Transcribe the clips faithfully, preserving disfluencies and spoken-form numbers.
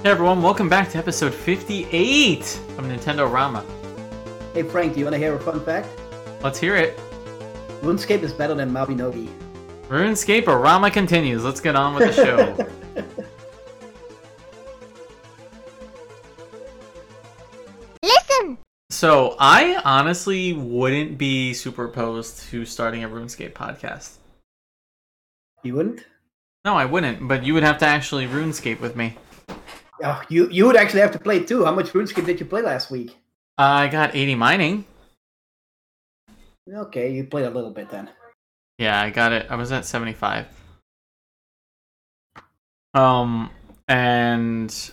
Hey everyone, welcome back to episode fifty-eight of Nintendo Rama. Hey Frank, do you want to hear a fun fact? Let's hear it. RuneScape is better than Mabinogi. RuneScape or Rama continues. Let's get on with the show. Listen! So, I honestly wouldn't be super opposed to starting a RuneScape podcast. You wouldn't? No, I wouldn't, but you would have to actually RuneScape with me. Oh, you you would actually have to play too. How much RuneScape did you play last week? I got eighty mining. Okay, you played a little bit then. Yeah, I got it. I was at seventy-five. Um, and...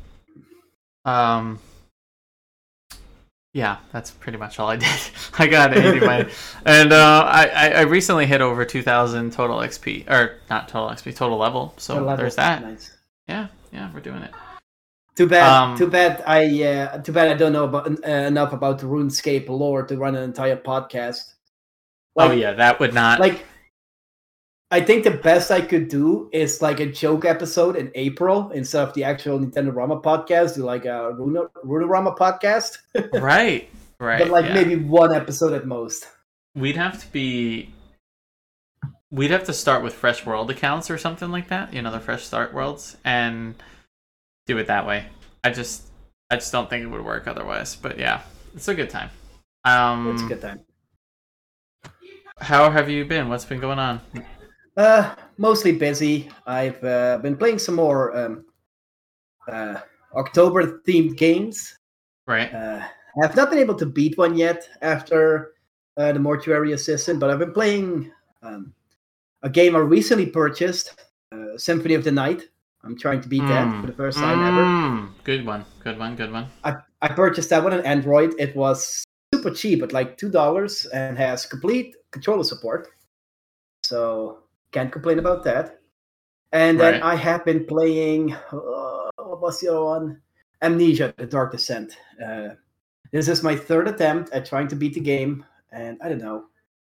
Um... Yeah, that's pretty much all I did. I got eighty mining. And uh, I, I recently hit over two thousand total X P. Or, not total X P, total level. So Total level. there's that. Nice. Yeah, yeah, we're doing it. Too bad. Um, too bad. I uh, too bad I don't know about uh, enough about the RuneScape lore to run an entire podcast. oh yeah, that would not... Like, I think the best I could do is like a joke episode in April instead of the actual Nintendo Rama podcast. Do like a Runa Rama podcast. Right, right. But like yeah. maybe one episode at most. We'd have to be... We'd have to start with fresh world accounts or something like that. You know, the fresh start worlds. And do it that way. I just... I just don't think it would work otherwise. But yeah, it's a good time. Um, It's a good time. How have you been? What's been going on? Uh, mostly busy. I've uh, been playing some more um, uh, October-themed games. Right. Uh, I have not been able to beat one yet after uh, the Mortuary Assistant, but I've been playing um, a game I recently purchased, uh, Symphony of the Night. I'm trying to beat Mm. that for the first time ever. Mm. Good one. Good one. Good one. I, I purchased that one on Android. It was super cheap at like two dollars and has complete controller support. So can't complain about that. And then Right. I have been playing, uh, what was the other one? Amnesia, The Dark Descent. Uh, this is my third attempt at trying to beat the game, and I don't know.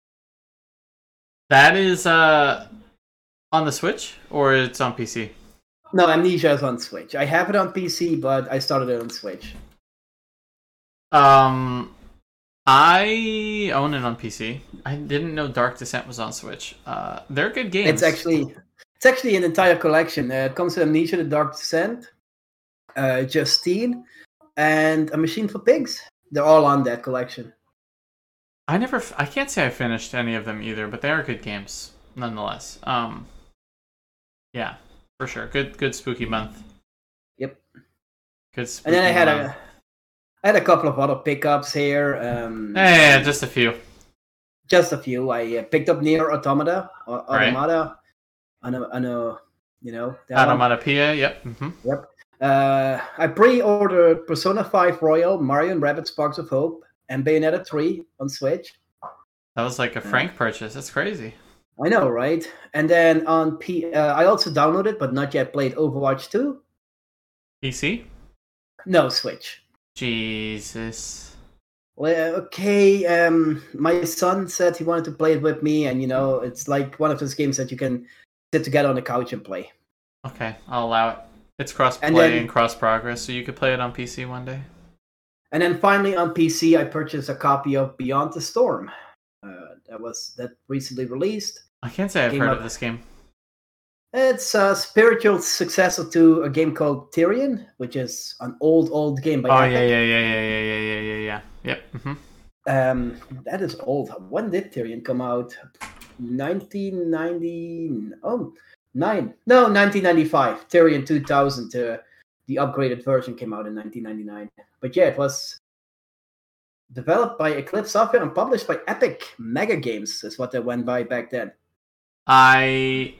That is uh, on the Switch or it's on P C? No, Amnesia is on Switch. I have it on P C, but I started it on Switch. Um, I own it on P C. I didn't know Dark Descent was on Switch. Uh, they're good games. It's actually it's actually an entire collection. Uh, it comes with Amnesia, The Dark Descent, uh, Justine, and A Machine for Pigs. They're all on that collection. I never. f- I can't say I finished any of them either, but they are good games nonetheless. Um, yeah, for sure. Good, good spooky month. Yep. Good. Spooky And then I had month. a I had a couple of other pickups here. Um, Yeah, just a few. Just a few. I uh, picked up Nier Automata, or Right. Automata. I know, I know, you know. that one. Automatopoeia. Yep. hmm Yep. Uh, I pre-ordered Persona five Royal, Mario and Rabbids Sparks of Hope, and Bayonetta three on Switch. That was like a Frank purchase. That's crazy. I know, right? And then on P, uh, I also downloaded, but not yet played Overwatch two. P C. No, Switch. Jesus. Well, okay. Um, my son said he wanted to play it with me, and you know, it's like one of those games that you can sit together on the couch and play. Okay, I'll allow it. It's cross play And and, then- cross progress, so you could play it on P C one day. And then finally on P C, I purchased a copy of Beyond the Storm. Uh, that was that recently released. I can't say I've Came heard up- of this game. It's a spiritual successor to a game called Tyrion, which is an old, old game by Oh Epic. yeah, yeah, yeah, yeah, yeah, yeah, yeah, yeah, yeah. Yep. hmm Um, that is old. When did Tyrion come out? nineteen ninety. Oh, nine. No, nineteen ninety-five. Tyrion two thousand. Uh, the upgraded version came out in nineteen ninety-nine. But yeah, it was developed by Eclipse Software and published by Epic Mega Games. Is what they went by back then. I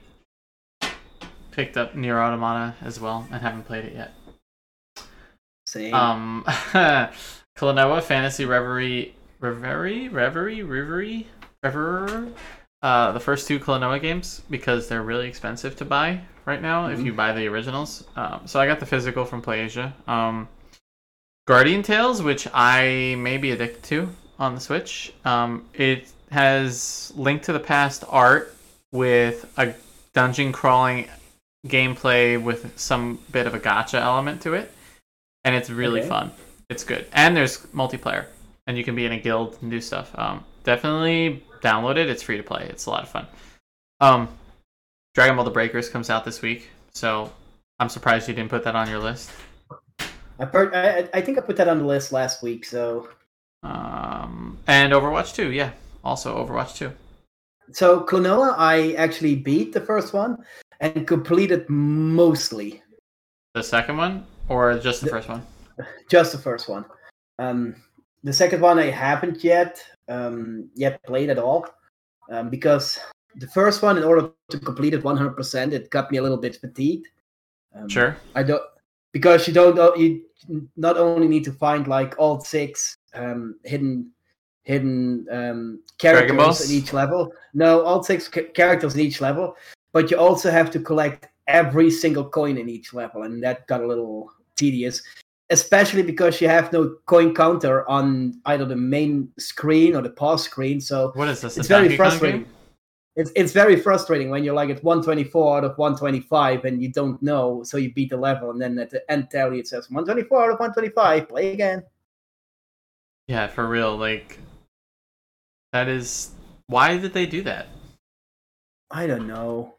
picked up Nier Automata as well and haven't played it yet. Same. Um, Klonoa Fantasy Reverie, Reverie, Reverie, Reverie, Reverie. Uh, the first two Klonoa games because they're really expensive to buy right now if Mhm. you buy the originals. Um, so I got the physical from PlayAsia. Um, Guardian Tales, which I may be addicted to on the Switch. Um, it has Link to the Past art with a dungeon crawling gameplay with some bit of a gacha element to it, and it's really Okay. fun. It's good, and there's multiplayer, and you can be in a guild and do stuff. Um, definitely download it. It's free to play. It's a lot of fun. Um, Dragon Ball: The Breakers comes out this week, so I'm surprised you didn't put that on your list. I, per- I I think I put that on the list last week. So Um, and Overwatch two, yeah, also Overwatch two. so Klonoa, I actually beat the first one and completed mostly The second one, or just the The- first one? just the first one. Um, the second one I haven't yet um, yet played at all um, because the first one, in order to complete it one hundred percent, it got me a little bit fatigued. Um, Sure. I don't because you don't know you not only need to find like all six um, hidden hidden um, Dragon characters Balls? in each level. No, all six ca- characters in each level, but you also have to collect every single coin in each level, and that got a little tedious. Especially because you have no coin counter on either the main screen or the pause screen, so What is this? a it's very Donkey Kong frustrating. game? It's it's very frustrating when you're like at one twenty-four out of one twenty-five and you don't know, so you beat the level, and then at the end tally it says one twenty-four out of one twenty-five. Play again. Yeah, for real. Like, that is. Why did they do that? I don't know.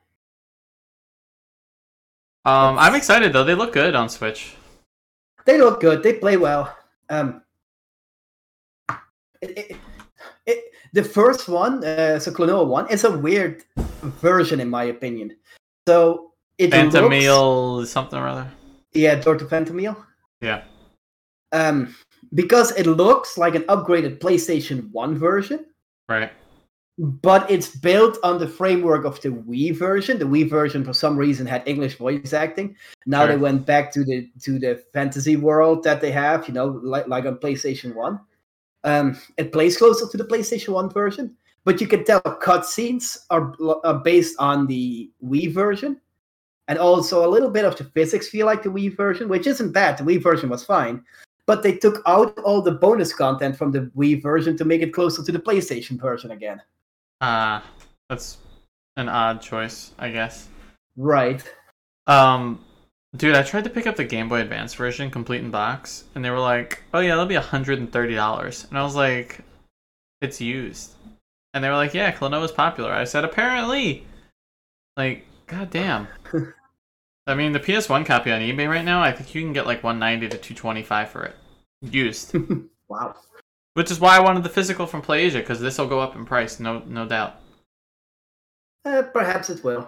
Um, I'm excited though. They look good on Switch. They look good. They play well. Um, it, it, it, the first one, uh, so Klonoa one, is a weird version in my opinion. So it looks, Phantomile something or other. yeah, Dorto Phantomile. Yeah. Um, because it looks like an upgraded PlayStation one version, Right. but it's built on the framework of the Wii version. The Wii version, for some reason, had English voice acting. Now Sure. they went back to the to the fantasy world that they have, you know, like like on PlayStation One. Um, it plays closer to the PlayStation One version, but you can tell cutscenes are are based on the Wii version, and also a little bit of the physics feel like the Wii version, which isn't bad. The Wii version was fine, but they took out all the bonus content from the Wii version to make it closer to the PlayStation version again. Uh, that's an odd choice, I guess. Right. Um, dude, I tried to pick up the Game Boy Advance version, complete in box, and they were like, "Oh yeah, that'll be one hundred thirty dollars," and I was like, "It's used," and they were like, "Yeah, Klonoa's popular." I said, "Apparently." Like, goddamn. I mean, the P S one copy on eBay right now, I think you can get like one ninety to two twenty-five for it, used. Wow. Which is why I wanted the physical from PlayAsia, because this will go up in price, no, no doubt. Uh, perhaps it will.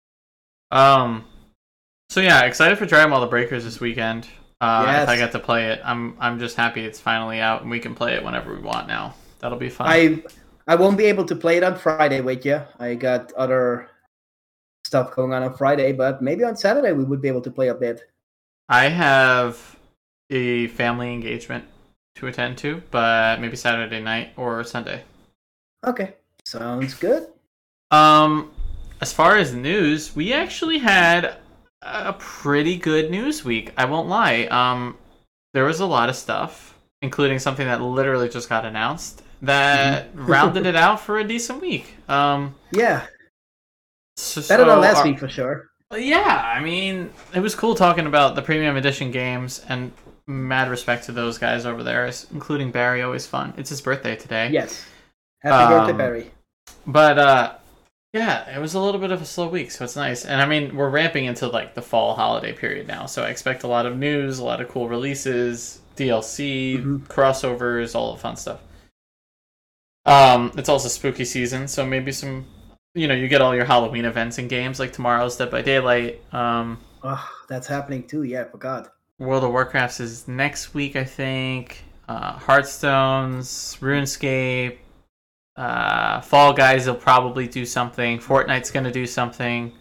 Um, so yeah, excited for Dragon Ball: The Breakers this weekend. Uh, Yes. If I get to play it, I'm I'm just happy it's finally out and we can play it whenever we want now. That'll be fun. I I won't be able to play it on Friday with you. I got other stuff going on on Friday, but maybe on Saturday we would be able to play a bit. I have a family engagement to attend to, but maybe Saturday night or Sunday. Okay, sounds good. Um, as far as news, we actually had a pretty good news week. I won't lie. Um, there was a lot of stuff, including something that literally just got announced that Mhm. rounded it out for a decent week. Um, Yeah, so, better than last our- week for sure. Yeah, I mean, it was cool talking about the premium edition games, and mad respect to those guys over there, including Barry. Always fun. It's his birthday today. Yes. Happy birthday, Um, Barry. But uh yeah, it was a little bit of a slow week, so it's nice. And I mean, we're ramping into like the fall holiday period now, so I expect a lot of news, a lot of cool releases, D L C, Mhm. crossovers, all the fun stuff. Um, it's also spooky season, so maybe some, you know, you get all your Halloween events and games like tomorrow's Dead by Daylight. Um, Oh, that's happening too. Yeah, I forgot. World of Warcraft is next week, I think. Uh, Hearthstone's, RuneScape. Uh, Fall Guys will probably do something. Fortnite's gonna do something.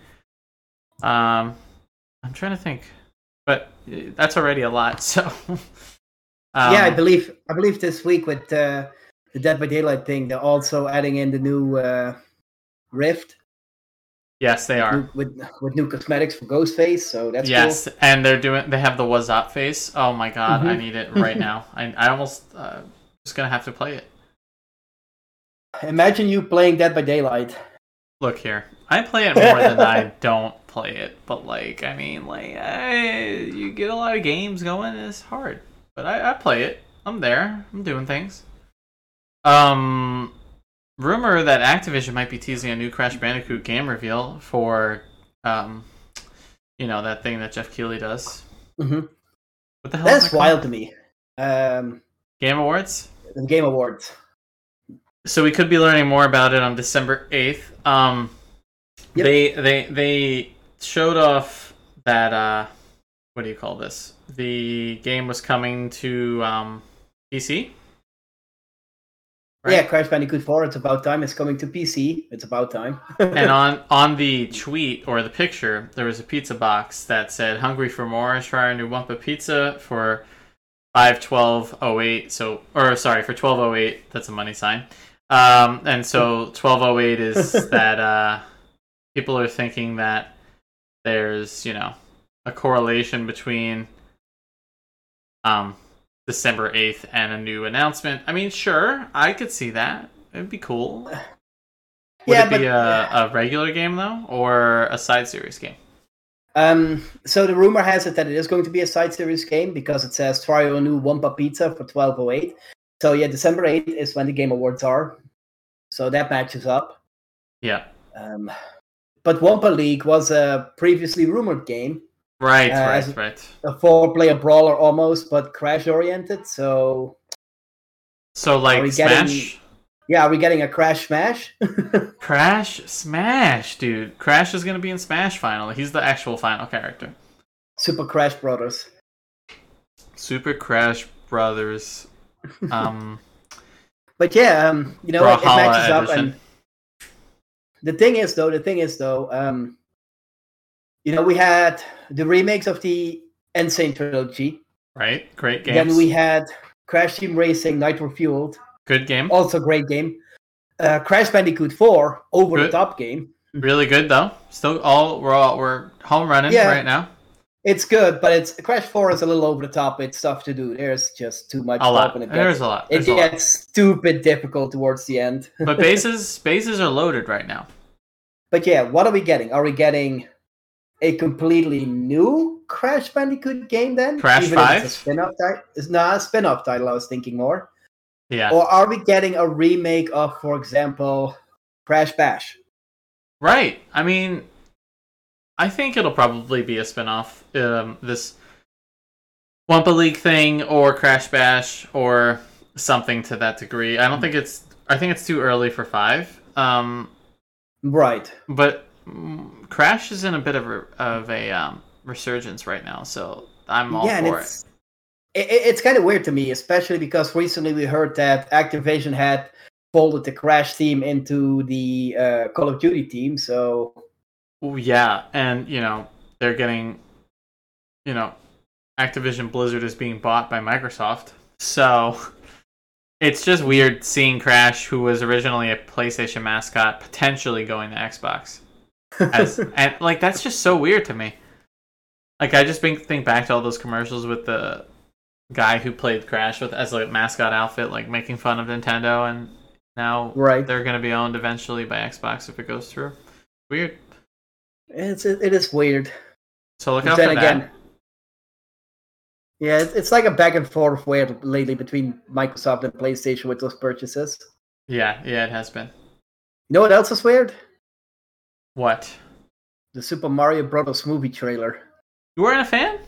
Um, I'm trying to think, but uh, that's already a lot. So, um, yeah, I believe I believe this week with uh, the Dead by Daylight thing, they're also adding in the new uh, Rift yes, they are. new- with with new cosmetics for Ghostface. So that's Yes, and they're doing. They have the What's Up face. Oh my god, I Mhm. need it right now. I I almost uh, just gonna have to play it. cool. Imagine you playing Dead by Daylight. Look here, I play it more than I don't play it, but like, I mean, like, I, you get a lot of games going, it's hard. But I, I play it. I'm there. I'm doing things. Um, rumor that Activision might be teasing a new Crash Bandicoot game reveal for, um, you know, that thing that Jeff Keighley does. Mm-hmm. What the hell? That's is that wild called? to me. Um, Game Awards. the Game Awards. So we could be learning more about it on December eighth. Um, Yep. they they they showed off that uh, what do you call this? The game was coming to um, P C. Right? Yeah, Crash Bandicoot four. It's about time. It's coming to P C. It's about time. And on on the tweet or the picture, there was a pizza box that said "Hungry for more? Try our new Wumpa pizza for five twelve oh eight." So, or sorry, for twelve oh eight. That's a money sign. Um, and so twelve oh eight is that uh, people are thinking that there's, you know, a correlation between um, December eighth and a new announcement. I mean, sure, I could see that. It'd be cool. Would yeah, it be but, a, a regular game, though, or a side series game? Um, so the rumor has it that it is going to be a side series game because it says try a new Wumpa pizza for twelve oh eight. So yeah, December eighth is when the Game Awards are. So that matches up. Yeah. Um, but Wumpa League was a previously rumored game. Right, Uh, right, as- right. A four-player brawler almost, but Crash-oriented. So So, Are like, we getting- Smash? yeah, are we getting a Crash Smash? Crash Smash, dude. Crash is going to be in Smash finally. He's the actual final character. Super Crash Brothers. Super Crash Brothers. Um, But yeah, um, you know, it, it Brawlhalla matches up. edition. And the thing is, though, the thing is, though, um, you know, we had the remakes of the Insane trilogy. right? Great games. Then we had Crash Team Racing Nitro Fueled, Good game. also great game. Uh, Crash Bandicoot four, over Good. the top game. Really good, though. Still, all we're all, we're home running Yeah. right now. It's good, but it's Crash four is a little over the top. It's tough to do. There's just too much A stuff, lot. and it There's gets, a lot. it There's a lot. gets stupid difficult towards the end. But bases, bases are loaded right now. But yeah, what are we getting? Are we getting a completely new Crash Bandicoot game then? Crash Even if five? it's a spin-off title? It's not a spin-off title, I was thinking more. Yeah. Or are we getting a remake of, for example, Crash Bash? Right. I mean, I think it'll probably be a spin-off. Um, this Wumpa League thing, or Crash Bash, or something to that degree. I don't think it's. I think it's too early for five. Um, Right. but mm, Crash is in a bit of a, of a um, resurgence right now, so I'm all yeah, and for it. it's it, it- it's kind of weird to me, especially because recently we heard that Activision had folded the Crash team into the uh, Call of Duty team. So Well, yeah, and you know they're getting, you know, Activision Blizzard is being bought by Microsoft, so it's just weird seeing Crash, who was originally a PlayStation mascot, potentially going to Xbox. As, and like that's just so weird to me. Like I just think think back to all those commercials with the guy who played Crash with as a mascot outfit, like making fun of Nintendo, and now right, they're going to be owned eventually by Xbox if it goes through. Weird. it's it, it is weird. So look But out then for again, that. yeah, it's, it's like a back and forth weird lately between Microsoft and PlayStation with those purchases. Yeah, yeah, it has been. You know what else is weird? What? The Super Mario Brothers movie trailer. You weren't a fan?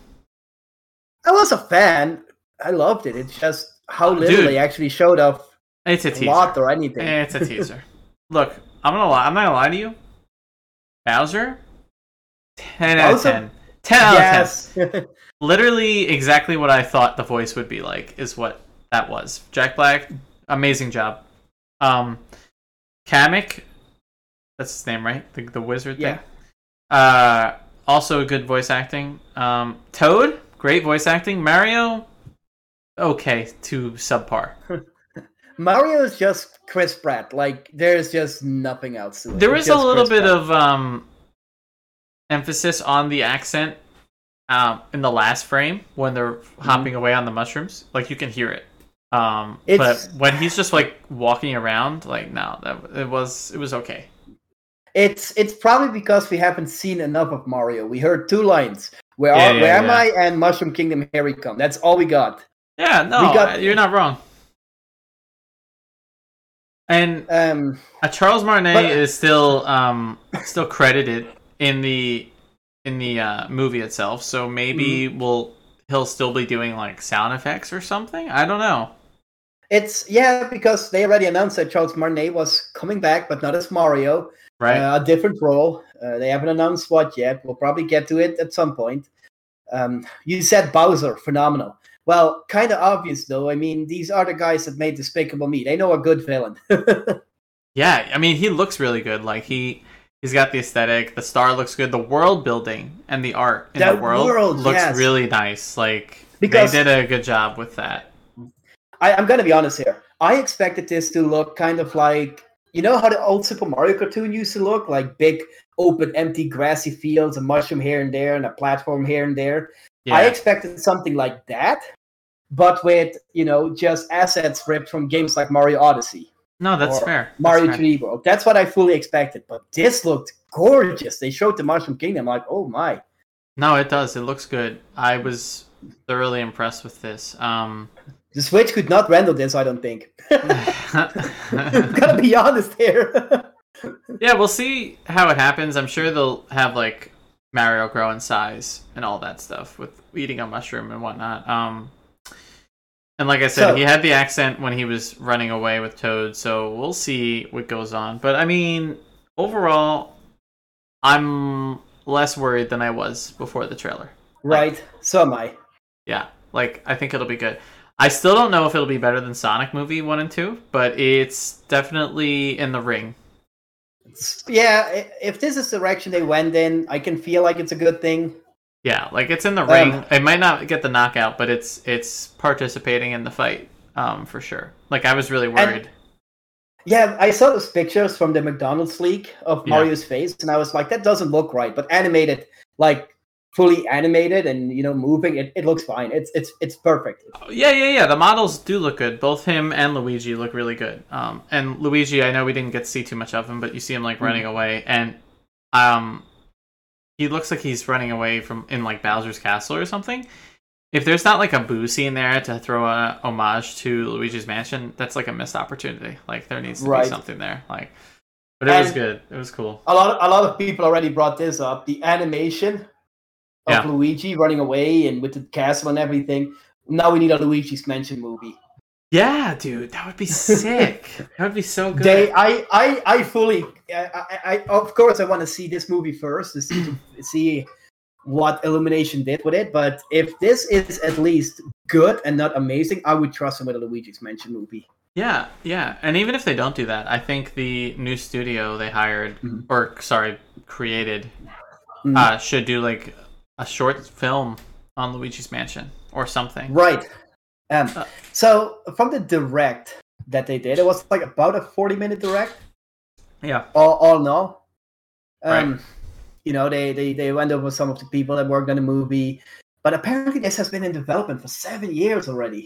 I was a fan. I loved it. It's just how little Dude. they actually showed off It's a a teaser. lot or anything. It's a teaser. Look, I'm gonna lie. I'm not gonna lie to you. Bowser, ten out of Bowser? ten. Ten out of yes. ten. Literally exactly what I thought the voice would be like is what that was. Jack Black, amazing job. Um, Kamek, that's his name, right? The the wizard Yeah. thing. Uh, also good voice acting. Um, Toad, great voice acting. Mario, okay, to subpar. Mario is just Chris Pratt. Like, there's just nothing else to it. There It's is a just little Chris bit Pratt. of um, emphasis on the accent um, in the last frame when they're Mm-hmm. hopping away on the mushrooms. Like you can hear it. Um, It's- but when he's just like walking around, like no, that it was it was okay. It's it's probably because we haven't seen enough of Mario. We heard two lines. Where Yeah, are, yeah, where am yeah. I? And Mushroom Kingdom, here we come. That's all we got. Yeah, no, We got- you're not wrong. And Um, uh, Charles Martinet but- is still um still credited in the in the uh, movie itself, so maybe Mm-hmm. we'll he'll still be doing like sound effects or something. I don't know. it's yeah, because they already announced that Charles Martinet was coming back, but not as Mario. Right? Uh, a different role. Uh, they haven't announced what yet. We'll probably get to it at some point. Um, you said Bowser, phenomenal. Well, kind of obvious though. I mean, these are the guys that made Despicable Me. They know a good villain. Yeah, I mean, he looks really good. Like he he's got the aesthetic. The star looks good. The world building and the art in The the world, world, looks yes. really nice. Like Because- they did a good job with that. I, I'm gonna be honest here. I expected this to look kind of like, you know how the old Super Mario cartoon used to look, like big, open, empty, grassy fields, a mushroom here and there, and a platform here and there. Yeah, I expected something like that, but with, you know, just assets ripped from games like Mario Odyssey, no, that's or fair. That's Mario fair. three D World. That's what I fully expected. But this looked gorgeous. They showed the Mushroom Kingdom, like, oh my. No, it does. It looks good. I was thoroughly impressed with this. Um, The Switch could not render this, I don't think. I'm gonna be honest here. yeah, we'll see how it happens. I'm sure they'll have like Mario grow in size and all that stuff with eating a mushroom and whatnot. Um, and like I said, So- he had the accent when he was running away with Toad, so we'll see what goes on. But I mean, overall, I'm less worried than I was before the trailer. Right, so am I. Yeah, like I think it'll be good. I still don't know if it'll be better than Sonic Movie one and two, but it's definitely in the ring. It's- yeah, i- if this is the direction they went in, I can feel like it's a good thing. Yeah, like it's in the Um, ring. It might not get the knockout, but it's it's participating in the fight, um, for sure. Like I was really worried. Yeah, I saw those pictures from the McDonald's leak of Yeah. Mario's face, and I was like, that doesn't look right. But animated, like fully animated and you know moving, it, it looks fine. It's it's it's perfect. Yeah, yeah, yeah. The models do look good. Both him and Luigi look really good. Um, and Luigi, I know we didn't get to see too much of him, but you see him like running away, and um, he looks like he's running away from in like Bowser's castle or something. If there's not like a Boo scene there to throw a homage to Luigi's Mansion, that's like a missed opportunity. Like there needs to Right. be something there. Like, but it was And- good. It was cool. A lot a lot of people already brought this up. The animation of Yeah. Luigi running away and with the castle and everything. Now we need a Luigi's Mansion movie. Yeah, dude, that would be sick. That would be so good. They, I, I, I fully, I, I, I of course, I want to see this movie first to see, to see what Illumination did with it. But if this is at least good and not amazing, I would trust them with a Luigi's Mansion movie. Yeah, yeah. And even if they don't do that, I think the new studio they hired, Mhm. or sorry, created, Mhm. uh, should do like a short film on Luigi's Mansion or something. Right. Um. Uh, So from the direct that they did, it was like about a forty-minute direct. Yeah. All, all in all. Um, Right. You know, they, they they went over some of the people that worked on the movie, but apparently this has been in development for seven years already.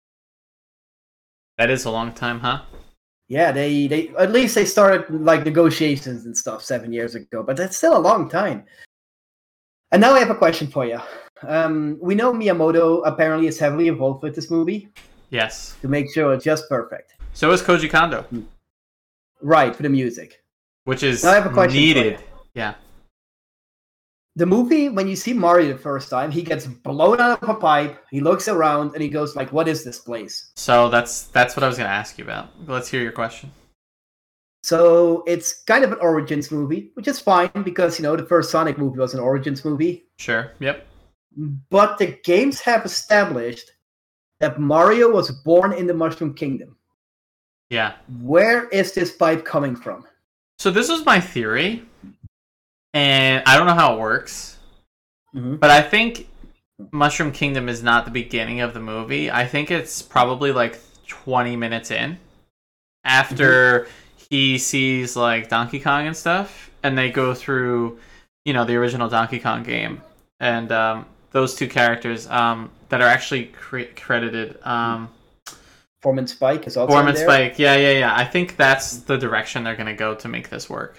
That is a long time, huh? Yeah, they, they at least they started like negotiations and stuff seven years ago, but that's still a long time. And now I have a question for you. Um, we know Miyamoto apparently is heavily involved with this movie Yes. to make sure it's just perfect. So is Koji Kondo, Right, for the music. which is Now I have a question for needed. you. Yeah. The movie, when you see Mario the first time, he gets blown out of a pipe, he looks around, and he goes like, what is this place? So that's that's what I was going to ask you about. Let's hear your question. So it's kind of an Origins movie, which is fine because, you know, the first Sonic movie was an Origins movie. Sure. Yep. But the games have established that Mario was born in the Mushroom Kingdom. Yeah. Where is this pipe coming from? So this was my theory, and I don't know how it works, Mhm. but I think Mushroom Kingdom is not the beginning of the movie. I think it's probably like twenty minutes in, after he sees like Donkey Kong and stuff, and they go through, you know, the original Donkey Kong game, and um, those two characters um, that are actually cre- credited. Um, Form and Spike is also Form in and there. Spike, yeah, yeah, yeah. I think that's the direction they're gonna go to make this work.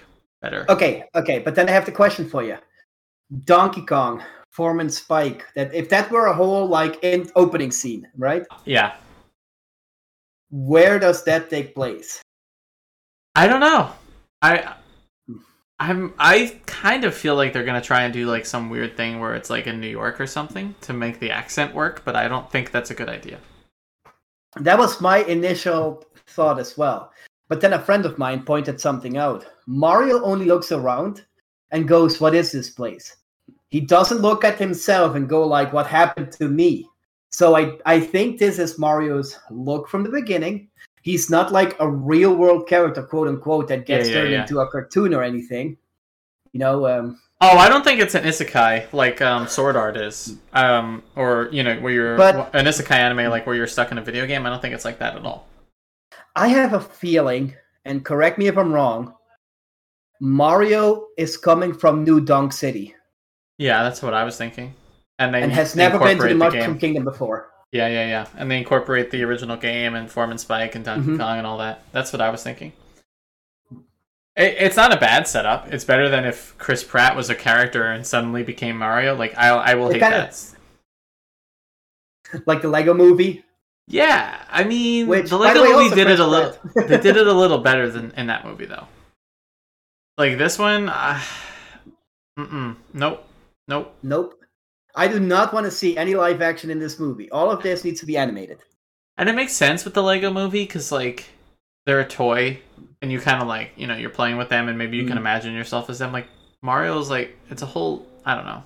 better. Okay, okay, but then I have the question for you. Donkey Kong, Foreman Spike. That if that were a whole like in opening scene, right? Yeah. Where does that take place? I don't know. I I'm I kind of feel like they're gonna try and do like some weird thing where it's like in New York or something to make the accent work, but I don't think that's a good idea. That was my initial thought as well. But then a friend of mine pointed something out. Mario only looks around and goes, "What is this place?" He doesn't look at himself and go like, "What happened to me?" So I, I think this is Mario's look from the beginning. He's not like a real world character, quote unquote, that gets Yeah, yeah, turned yeah. into a cartoon or anything. You know, um, Oh, I don't think it's an isekai like um, Sword Art is, um, or you know, where you're But- an isekai anime like where you're stuck in a video game. I don't think it's like that at all. I have a feeling, and correct me if I'm wrong, Mario is coming from New Donk City Yeah, that's what I was thinking. And they and has never been to the incorporate Mushroom game. Kingdom before. Yeah, yeah, yeah. And they incorporate the original game and Foreman Spike and Donkey Mhm. Kong and all that. That's what I was thinking. It, it's not a bad setup. It's better than if Chris Pratt was a character and suddenly became Mario. Like I, I will It hate kinda- that. Like the Lego movie. Yeah, I mean, Which, the by Lego the way, movie also did it Chris a little. Pratt. They did it a little better than in that movie, though. Like this one, uh, mm-mm, nope, nope. Nope. I do not want to see any live action in this movie. All of this needs to be animated. And it makes sense with the Lego movie because like they're a toy, and you kind of like you know you're playing with them, and maybe you can Mm. imagine yourself as them. Like Mario's like it's a whole. I don't know.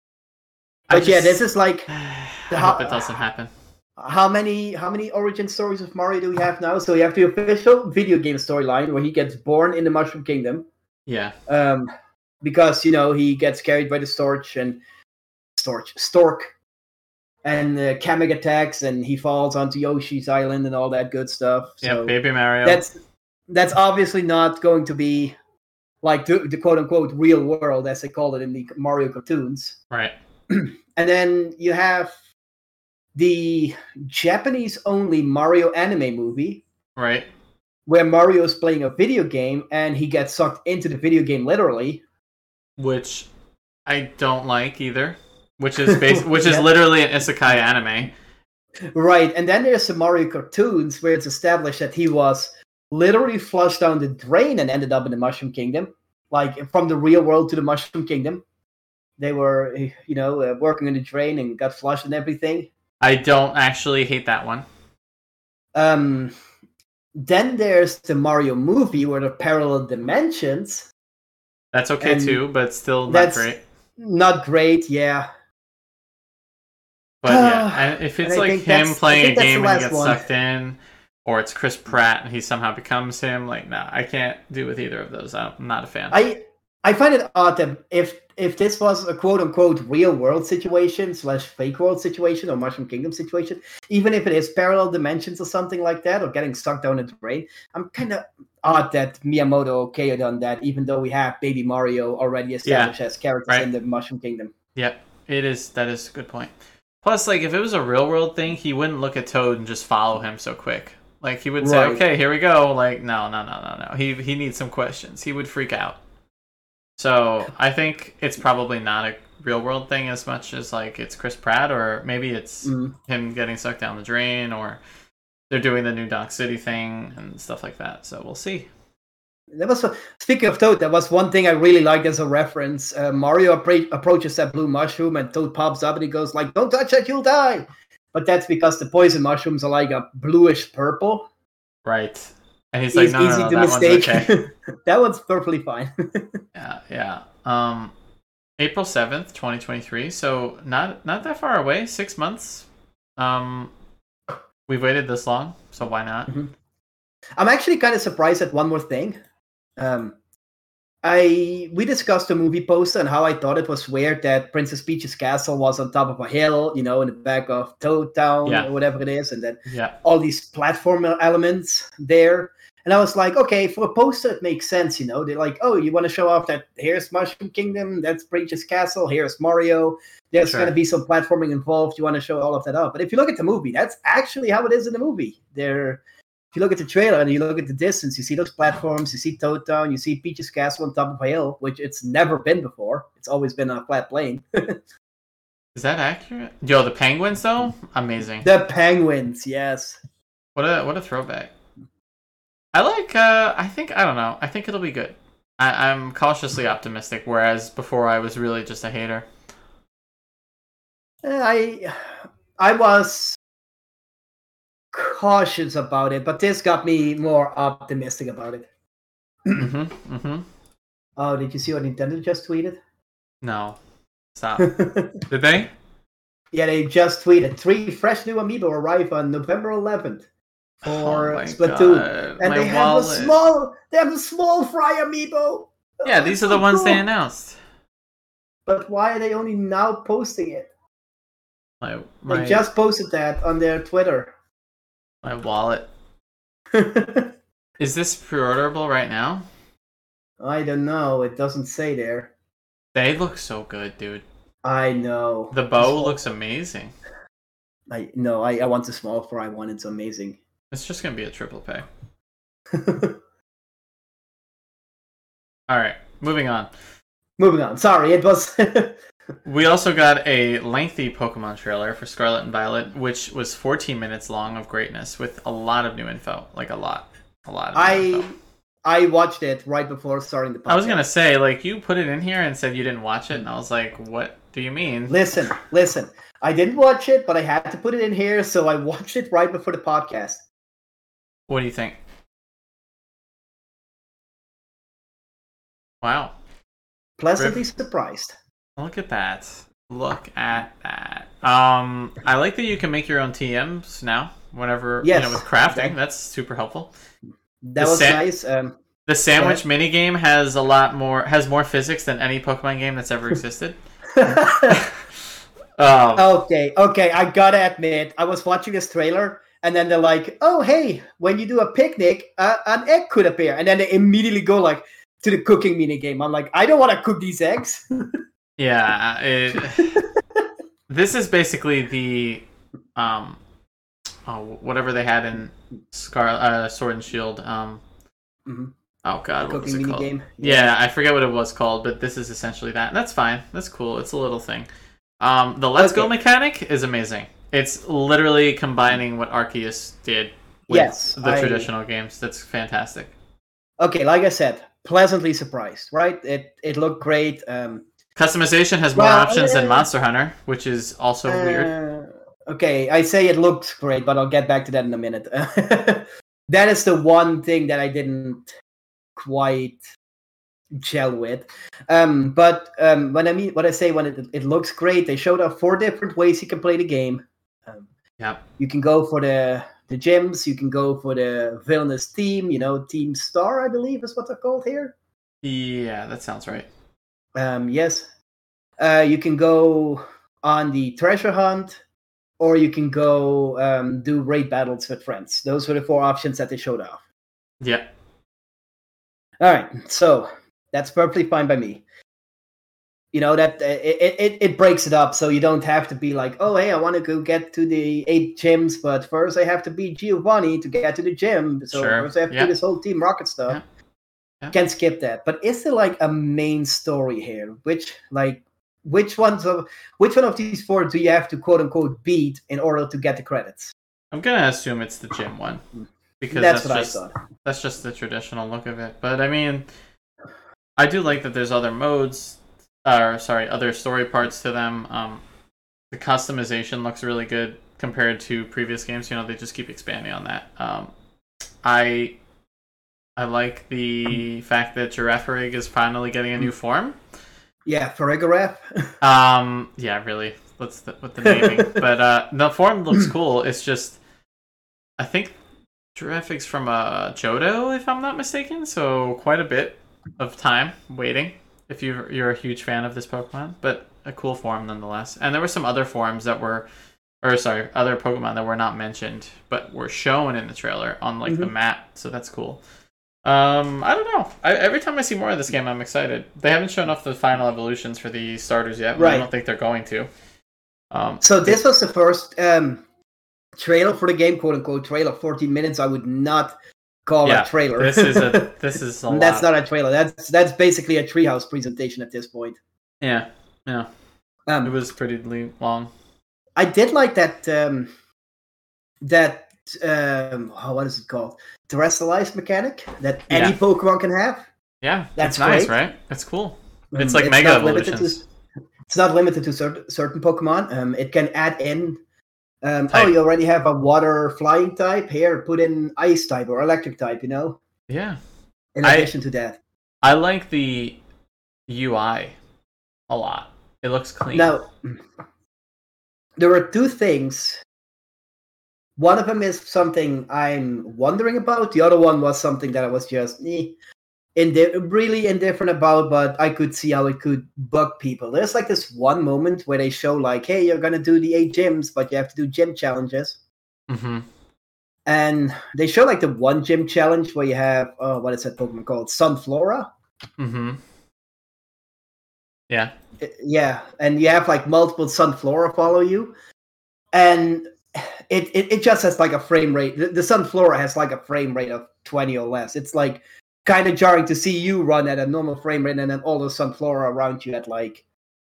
I But yeah, just- this is like I hope it doesn't happen. how many how many origin stories of Mario do we have now? So we have the official video game storyline where he gets born in the Mushroom Kingdom. Yeah, Um, because you know he gets carried by the Storch and Storch Stork, and uh, Kamek attacks, and he falls onto Yoshi's Island and all that good stuff. yeah, So Baby Mario. that's that's obviously not going to be like the, the quote unquote real world as they call it in the Mario cartoons. right. And then you have the Japanese only Mario anime movie Right. where Mario is playing a video game and he gets sucked into the video game literally. Which I don't like either. Which is bas- which is Yeah. literally an isekai anime. Right, and then there's the Mario cartoons where it's established that he was literally flushed down the drain and ended up in the Mushroom Kingdom, like from the real world to the Mushroom Kingdom. They were, you know, uh, working in the drain and got flushed and everything. I don't actually hate that one. Um, then there's the Mario movie where the parallel dimensions. That's okay And too, but still not that's- great. Not great, yeah. But yeah, and if And it's I like think him that's- I playing a think that's the game and he last gets one. sucked in, or it's Chris Pratt and he somehow becomes him, like, no, I can't do with either of those. I'm not a fan. I I find it odd that if if this was a quote unquote real world situation slash fake world situation or Mushroom Kingdom situation, even if it is parallel dimensions or something like that, or getting sucked down the drain, I'm kind of odd that Miyamoto okayed on that, even though we have Baby Mario already established as characters right. in the Mushroom Kingdom. Yep, it is. That is a good point. Plus, like, if it was a real world thing, he wouldn't look at Toad and just follow him so quick. Like, he would say, Right. "Okay, here we go." Like, no, no, no, no, no. He he needs some questions. He would freak out. So I think it's probably not a real world thing as much as like it's Chris Pratt, or maybe it's Mm. him getting sucked down the drain, or they're doing the New Donk City thing and stuff like that. So we'll see. That was speaking of Toad. That was one thing I really liked as a reference. Uh, Mario appra- approaches that blue mushroom, and Toad pops up, and he goes like, "Don't touch it, you'll die." But that's because the poison mushrooms are like a bluish purple. Right. And he's like, It's no, no, easy no, to that mistake. one's okay. That one's perfectly fine. Yeah, yeah. Um, April seventh, twenty twenty-three. So not not that far away. Six months. Um, we've waited this long, so why not? I'm actually kind of surprised at one more thing. Um, I we discussed the movie poster and how I thought it was weird that Princess Peach's castle was on top of a hill, you know, in the back of Toad Town Yeah. or whatever it is, and then Yeah, all these platform elements there. And I was like, okay, for a poster, it makes sense, you know. They're like, oh, you want to show off that here's Mushroom Kingdom, that's Peach's castle, here's Mario. There's Sure. going to be some platforming involved. You want to show all of that up. But if you look at the movie, that's actually how it is in the movie. They're if you look at the trailer and you look at the distance, you see those platforms, you see Toad Town, you see Peach's Castle on top of a hill, which it's never been before. It's always been a flat plane. Is that accurate? Yo, the penguins though, amazing. The penguins, yes. What a what a throwback. I like. Uh, I think I don't know. I think it'll be good. I, I'm cautiously optimistic, whereas before I was really just a hater. I I was cautious about it, but this got me more optimistic about it. mm-hmm. Mm-hmm. Oh, did you see what Nintendo just tweeted? No. Stop. Did they? Yeah, they just tweeted three fresh new amiibo arrive on November eleventh for Oh my Splatoon, God, and my they have wallet. a small, they have a small Fry amiibo. Yeah, Oh, these it's are the so ones cool. they announced. But why are they only now posting it? My They my just posted that on their Twitter. my wallet. Is this pre-orderable right now? I don't know. It doesn't say there. They look so good, dude. I know. The bow Small- looks amazing. I no. I, I want the small Fry one. It's amazing. It's just gonna be a triple pay. All right, moving on. Moving on. Sorry, it was. We also got a lengthy Pokemon trailer for Scarlet and Violet, which was fourteen minutes long of greatness with a lot of new info. Like a lot. A lot of new I info. I watched it right before starting the podcast. I was gonna say, like, you put it in here and said you didn't watch it, and I was like, what do you mean? Listen, listen. I didn't watch it, but I had to put it in here, so I watched it right before the podcast. What do you think? Wow. Pleasantly surprised. Look at that. Look at that. Um, I like that you can make your own T Ms now, whenever, Yes. you know, with crafting. Okay. That's super helpful. That The was sa- nice. Um, The sandwich minigame has a lot more, has more physics than any Pokemon game that's ever existed. Um, okay, okay. I gotta admit, I was watching this trailer, and then they're like, "Oh, hey, when you do a picnic, uh, an egg could appear," and then they immediately go like to the cooking minigame. I'm like, I don't want to cook these eggs. Yeah, it, this is basically the, um, oh, whatever they had in Scar, uh, Sword and Shield. Um, Mhm. Oh God, what was Cooking it called? minigame. Yeah, I forget what it was called, but this is essentially that. And that's fine. That's cool. It's a little thing. Um, the Let's Go Okay. mechanic is amazing. It's literally combining what Arceus did with Yes, the I- traditional games. That's fantastic. Okay, like I said, pleasantly surprised. Right? It it looked great. Um, Customization has more Well, options than uh, Monster Hunter, which is also weird. Uh, okay, I say it looked great, but I'll get back to that in a minute. That is the one thing that I didn't quite gel with. Um, but um, when I mean what I say when it it looks great, they showed off four different ways you can play the game. Um, Yep. you can go for the the gyms. You can go for the villainous team. You know, Team Star, I believe, is what they're called here. Yeah, that sounds right. Um, yes. Uh, you can go on the treasure hunt, or you can go um, do raid battles with friends. Those were the four options that they showed off. Yeah. All right, so that's perfectly fine by me. You know that uh, it, it it breaks it up, so you don't have to be like, oh hey, I want to go get to the eight gyms, but first I have to beat Giovanni to get to the gym. So Sure, first I have to yeah. do this whole Team Rocket stuff. Yeah. Yeah. Can skip that. But is there like a main story here? Which like which ones of which one of these four do you have to quote unquote beat in order to get the credits? I'm gonna assume it's the gym one because That's, that's, what just I thought. that's just the traditional look of it. But I mean, I do like that there's other modes, or sorry, other story parts to them. Um, the customization looks really good compared to previous games. You know, they just keep expanding on that. Um, I I like the fact that Girafarig is finally getting a new form. Yeah, Farigarath. Um, yeah, really. What's the with the naming? But uh, the form looks cool. It's just, I think Girafarig's from uh, Johto, if I'm not mistaken. So quite a bit of time waiting if you you're a huge fan of this Pokemon. But a cool form nonetheless. And there were some other forms that were, or sorry, other Pokemon that were not mentioned but were shown in the trailer on like the Mhm. map. So that's cool. Um, I don't know. I, every time I see more of this game, I'm excited. They haven't shown off the final evolutions for the starters yet, but I Right. don't think they're going to. Um, So this was the first um trailer for the game, quote unquote trailer, fourteen minutes. I would not call Yeah, a trailer. this is a this is a That's lot. not a trailer. That's that's basically a Treehouse presentation at this point. Yeah, yeah. Um, It was pretty le- long. I did like that. Um, that um, oh, what is it called? Terrestrialized mechanic that any Yeah. Pokemon can have. Yeah, That's that's nice, great. right? That's cool. Um, It's like Mega not limited Evolutions. To, it's not limited to certain certain Pokemon. Um, it can add in. Um, oh, Type. you already have a water flying type. Here, put in ice type or electric type. You know, Yeah, in I- addition to that. I like the U I a lot. It looks clean. Now, there were two things. One of them is something I'm wondering about. The other one was something that I was just eh, indi- really indifferent about, but I could see how it could bug people. There's like this one moment where they show like, hey, you're going to do the eight gyms, but you have to do gym challenges. Mm-hmm. And they show like the one gym challenge where you have, oh, what is that Pokemon called? Sunflora? Mm-hmm. Yeah. Yeah, and you have like multiple Sunflora follow you, and it, it, it just has like a frame rate. The, the Sunflora has like a frame rate of twenty or less. It's like kind of jarring to see you run at a normal frame rate and then all the Sunflora around you at like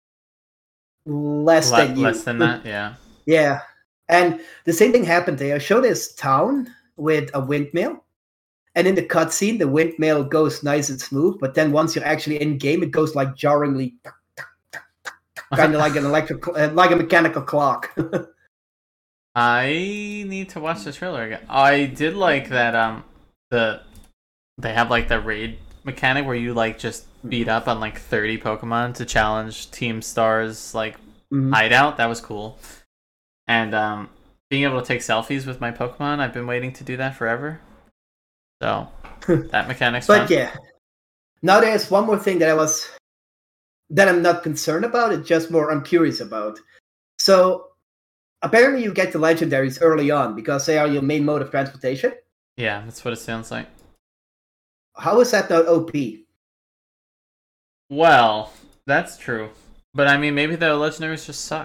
less Le- than you. less than that. Yeah. Yeah, and the same thing happened there. I showed this town with a windmill, and in the cutscene, the windmill goes nice and smooth, but then once you're actually in game, it goes like jarringly. Kind of like an electric, uh, like a mechanical clock. I need to watch the trailer again. I did like that. Um, the they have like the raid mechanic where you like just beat up on like thirty Pokemon to challenge Team Star's like Mhm. hideout. That was cool. And um, being able to take selfies with my Pokemon, I've been waiting to do that forever. So that mechanic's But fun. yeah, now there's one more thing that I was that I'm not concerned about. It's just more I'm curious about. So apparently, you get the legendaries early on because they are your main mode of transportation. Yeah, that's what it sounds like. How is that not O P? Well, that's true. But I mean, maybe the legendaries just suck.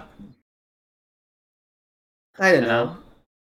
I don't You know. know?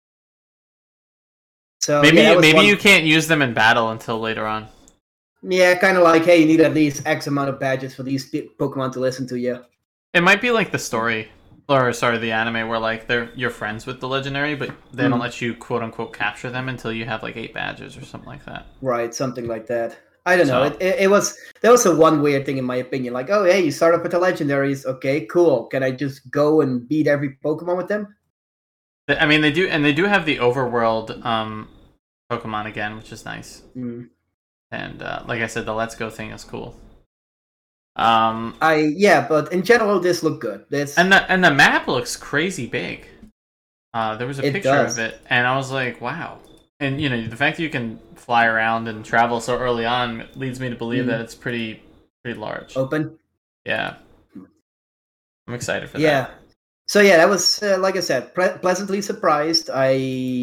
So Maybe yeah, that was maybe one- you can't use them in battle until later on. Yeah, kind of like, hey, you need at least X amount of badges for these pe- Pokemon to listen to you. It might be like the story, or sorry, the anime where like they're you're friends with the legendary, but they don't Mm. let you quote unquote capture them until you have like eight badges or something like that. Right, something like that. I don't know. So- It, it it was there was a one weird thing in my opinion. Like, oh hey, you start up with the legendaries. Okay, cool. Can I just go and beat every Pokemon with them? I mean, they do, and they do have the overworld um, Pokemon again, which is nice. Mm. And uh, like I said, the Let's Go thing is cool. Um, I yeah, but in general, this looked good. This and the and the map looks crazy big. Uh, there was a It picture does. of it, and I was like, wow. And you know, the fact that you can fly around and travel so early on leads me to believe Mhm. that it's pretty pretty large. open. Yeah, I'm excited for Yeah. that. So yeah, that was uh, like I said, ple- pleasantly surprised. I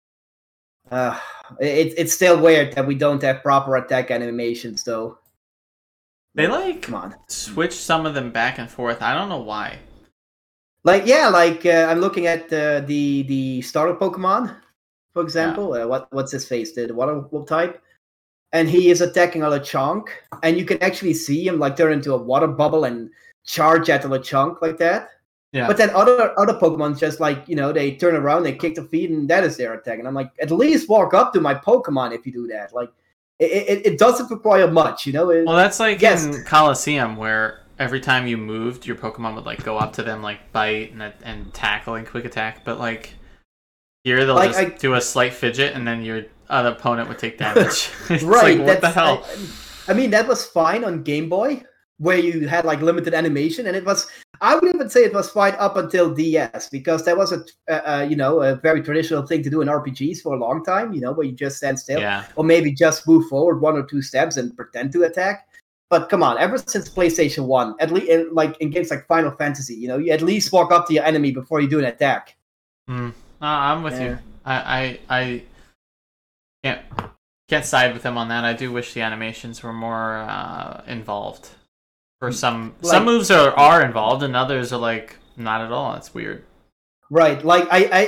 uh, it, it's still weird that we don't have proper attack animations though. They like Come on. switch some of them back and forth. I don't know why. Like yeah, like uh, I'm looking at uh, the the starter Pokemon, for example. Uh, what what's his face? The, the water type, and he is attacking a Lechonk, and you can actually see him like turn into a water bubble and charge at the Lechonk like that. Yeah. But then other other Pokemon just like you know they turn around, they kick the feet, and that is their attack. And I'm like, at least walk up to my Pokemon if you do that. Like it it, it doesn't require much, you know. It, Well, that's like Yes. in Coliseum, where every time you moved, your Pokemon would like go up to them, like bite and and tackle and quick attack. But like here, they'll Like, just I- do a slight fidget, and then your other opponent would take damage. It's right. like, what the that's- hell? I, I mean, that was fine on Game Boy, where you had like limited animation, and it was. I would even say it was fine up until D S because that was a, uh, uh, you know, a very traditional thing to do in R P Gs for a long time. You know, where you just stand still, Yeah. or maybe just move forward one or two steps and pretend to attack. But come on, ever since PlayStation One, at least like in games like Final Fantasy, you know, you at least walk up to your enemy before you do an attack. Mm. No, I'm with Yeah. you. I, I I can't can't side with them on that. I do wish the animations were more uh, involved. For some Like- some moves are, are involved, and others are like not at all. It's weird. Right. Like I, I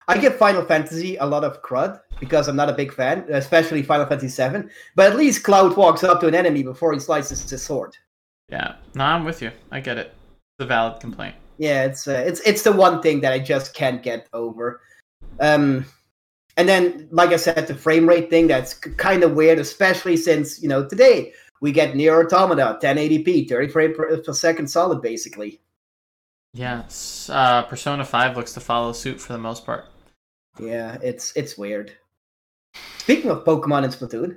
I give Final Fantasy a lot of crud because I'm not a big fan, especially Final Fantasy seven. But at least Cloud walks up to an enemy before he slices his sword. Yeah, no, I'm with you. I get it. It's a valid complaint. Yeah, it's uh, it's it's the one thing that I just can't get over. Um, and then, like I said, the frame rate thing, that's c- kind of weird, especially since, you know, today we get Nier Automata, ten eighty p, thirty frames per, per second solid, basically. Yeah, uh, Persona five looks to follow suit for the most part. Yeah, it's it's weird. Speaking of Pokemon and Splatoon.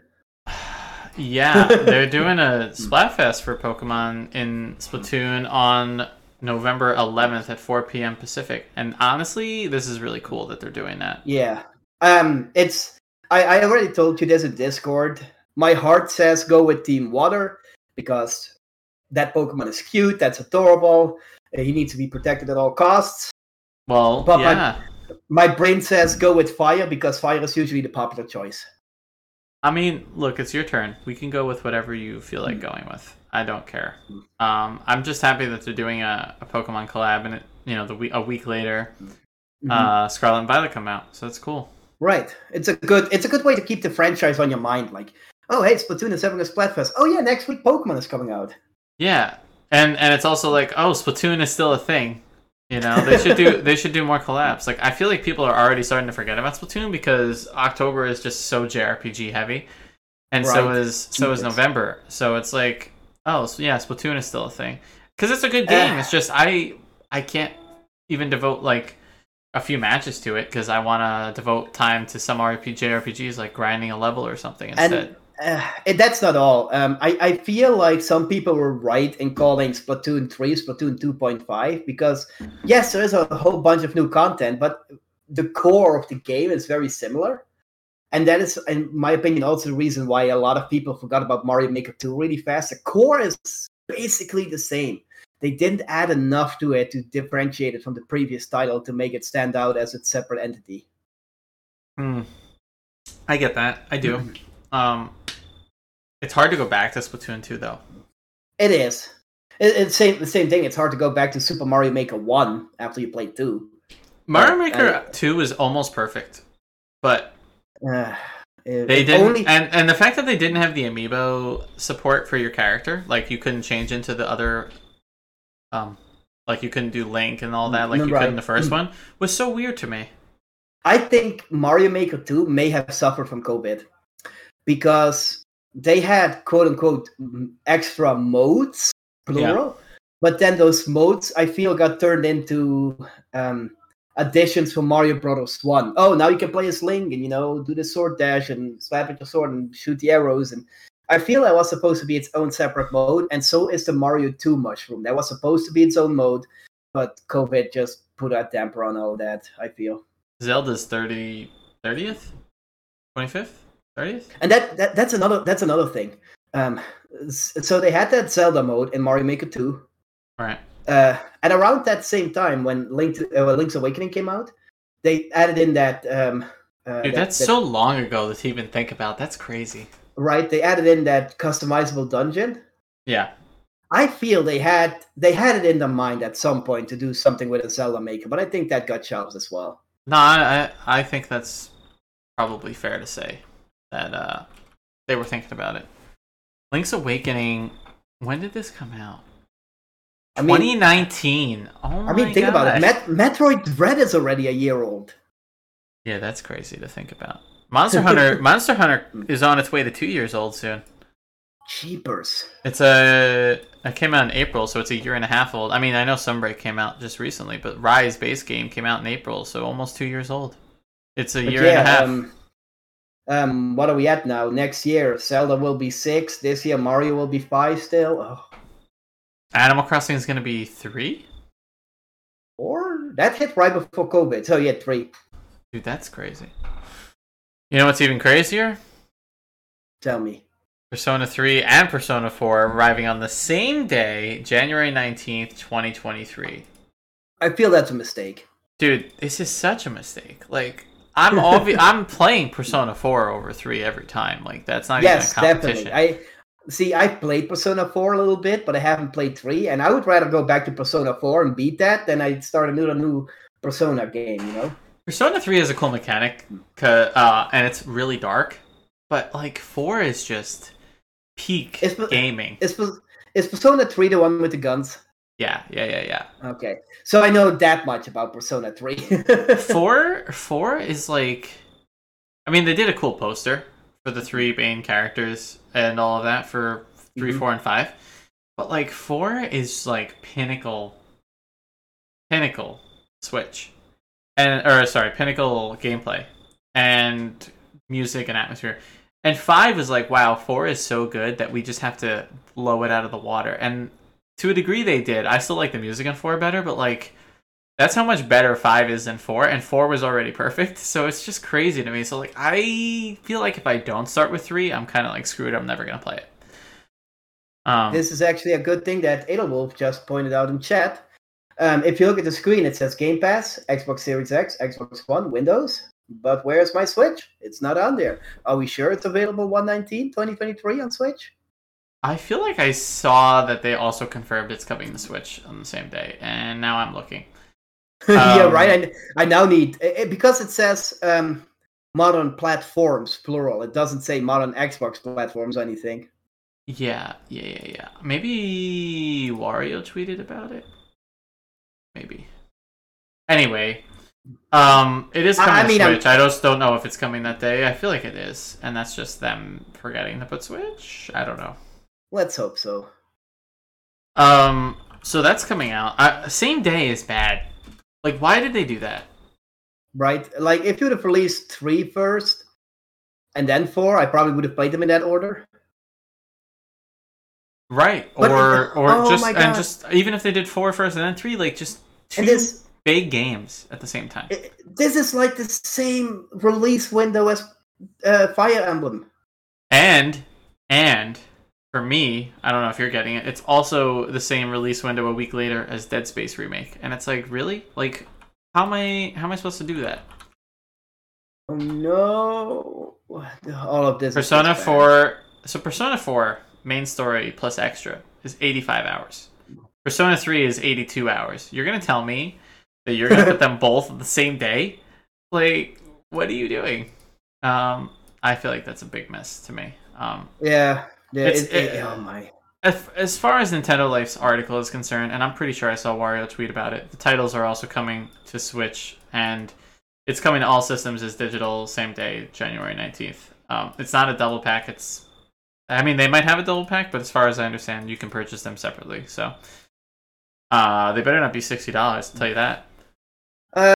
Yeah, they're doing a Splatfest for Pokemon in Splatoon on November eleventh at four p.m. Pacific. And honestly, this is really cool that they're doing that. Yeah. Um, it's I, I already told you there's a Discord. My heart says go with Team Water because that Pokemon is cute, that's adorable. Uh, he needs to be protected at all costs. Well, But yeah. My, my brain says go with Fire because Fire is usually the popular choice. I mean, look, it's your turn. We can go with whatever you feel like going with. I don't care. Um, I'm just happy that they're doing a, a Pokemon collab, and it, you know, the week, a week later, Mm-hmm. uh, Scarlet and Violet come out, so that's cool. Right. It's a good it's a good way to keep the franchise on your mind. Like, oh hey, Splatoon is having a Splatfest. Oh yeah, next week Pokemon is coming out. Yeah, and and it's also like, oh, Splatoon is still a thing. You know, they should do they should do more collabs. Like, I feel like people are already starting to forget about Splatoon because October is just so J R P G heavy, and so Right. is so is Yes. November. So it's like, oh, so yeah, Splatoon is still a thing because it's a good game. Uh. It's just I I can't even devote like a few matches to it because I want to devote time to some R P J R P Gs like grinding a level or something instead. And uh, it, that's not all. Um, I, I feel like some people were right in calling Splatoon three Splatoon two point five because, yes, there is a whole bunch of new content, but the core of the game is very similar. And that is, in my opinion, also the reason why a lot of people forgot about Mario Maker two really fast. The core is basically the same. They didn't add enough to it to differentiate it from the previous title to make it stand out as its separate entity. Hmm. I get that. I do. Um, it's hard to go back to Splatoon two though. It is. It, it's same, the same thing. It's hard to go back to Super Mario Maker one after you played two. Mario Uh, Maker I- two is almost perfect, but Uh, it- they it didn't. only- And and the fact that they didn't have the amiibo support for your character, like you couldn't change into the other, um, like you couldn't do Link and all that, like No, you could in right. the first one, was so weird to me. I think Mario Maker two may have suffered from COVID because they had quote unquote extra modes, plural, but then those modes I feel got turned into um, additions for Mario Brothers one. Oh, now you can play as Link and, you know, do the sword dash and slap at your sword and shoot the arrows. And I feel that was supposed to be its own separate mode, and so is the Mario two Mushroom. That was supposed to be its own mode, but COVID just put a damper on all that, I feel. Zelda's thirty, thirtieth, twenty-fifth, thirtieth. And that, that that's another that's another thing. Um, s- so they had that Zelda mode in Mario Maker two. All right. Uh, and around that same time, when Link to, uh, when Link's Awakening came out, they added in that. Um, uh, Dude, that- that's that- so long ago to even think about. That's crazy. right. They added in that customizable dungeon. Yeah. I feel they had they had it in their mind at some point to do something with a Zelda Maker, but I think that got shelved as well. No, I I I think that's probably fair to say that uh, they were thinking about it. Link's Awakening. When did this come out? I mean, twenty nineteen. Oh my I mean, think about it. gosh. Met- Metroid Dread is already a year old. Yeah, that's crazy to think about. Monster Hunter. Monster Hunter is on its way to two years old soon. Cheapers. It's a. It came out in April, so it's a year and a half old. I mean, I know Sunbreak came out just recently, but Rise base game came out in April, so almost two years old. It's a But year yeah, and a half. Um, um, what are we at now? Next year, Zelda will be six. This year, Mario will be five still. Oh, Animal Crossing is going to be three. or that hit right before COVID. So yeah, three. Dude, that's crazy. You know what's even crazier? Tell me. Persona three and Persona four arriving on the same day, January nineteenth, twenty twenty-three. I feel that's a mistake. Dude, this is such a mistake. Like, I'm obvi- I'm playing Persona four over three every time. Like, that's not Yes, even a competition. definitely. I see. I played Persona four a little bit, but I haven't played three, and I would rather go back to Persona four and beat that than I start a new, a new Persona game. You know. Persona three is a cool mechanic, 'cause, uh, and it's really dark. But like four is just peak Is, gaming. Is, is Persona three the one with the guns? Yeah, yeah, yeah, yeah. Okay, so I know that much about Persona three. four, four is like, I mean, they did a cool poster for the three main characters and all of that for three, mm-hmm. four, and five. But like four is like pinnacle, pinnacle Switch, and or sorry, pinnacle gameplay and music and atmosphere. And five is like, wow, four is so good that we just have to blow it out of the water. And to a degree, they did. I still like the music in four better, but like, that's how much better five is than four, and four was already perfect. So it's just crazy to me. So like, I feel like if I don't start with three, I'm kind of like screwed. I'm never gonna play it. Um, this is actually a good thing that Edelwolf just pointed out in chat. Um, if you look at the screen, it says Game Pass, Xbox Series X, Xbox One, Windows. But where's my Switch? It's not on there. Are we sure it's available one nineteen twenty twenty-three on Switch? I feel like I saw that they also confirmed it's coming to Switch on the same day, and now I'm looking. Um, yeah, right. I, I now need it, because it says um, modern platforms plural. It doesn't say modern Xbox platforms or anything. Yeah, yeah, yeah, yeah. Maybe Wario tweeted about it. Maybe. Anyway, um, it is coming I, I mean, to Switch. I'm... I just don't know if it's coming that day. I feel like it is, and that's just them forgetting to put Switch. I don't know. Let's hope so. Um, so that's coming out. Uh, same day is bad. Like, why did they do that? Right. Like, if you would have released three first and then four, I probably would have played them in that order. Right. But or it, or oh just and just even if they did four first and then three, like just two this, big games at the same time. It, this is like the same release window as uh, Fire Emblem. And and for me, I don't know if you're getting it, it's also the same release window a week later as Dead Space Remake. And it's like, really? Like, how am I how am I supposed to do that? Oh no. All of this Persona four so Persona four main story plus extra is eighty-five hours. Persona three is eighty-two hours. You're going to tell me that you're going to put them both on the same day? Like, what are you doing? Um, I feel like that's a big miss to me. Um, yeah. Yeah, it's, it, it, it, oh my. As, as far as Nintendo Life's article is concerned, and I'm pretty sure I saw Wario tweet about it, the titles are also coming to Switch, and it's coming to all systems as digital same day, January nineteenth. Um, it's not a double pack. It's, I mean, they might have a double pack, but as far as I understand, you can purchase them separately. So uh, they better not be sixty dollars, I'll tell you that. Uh,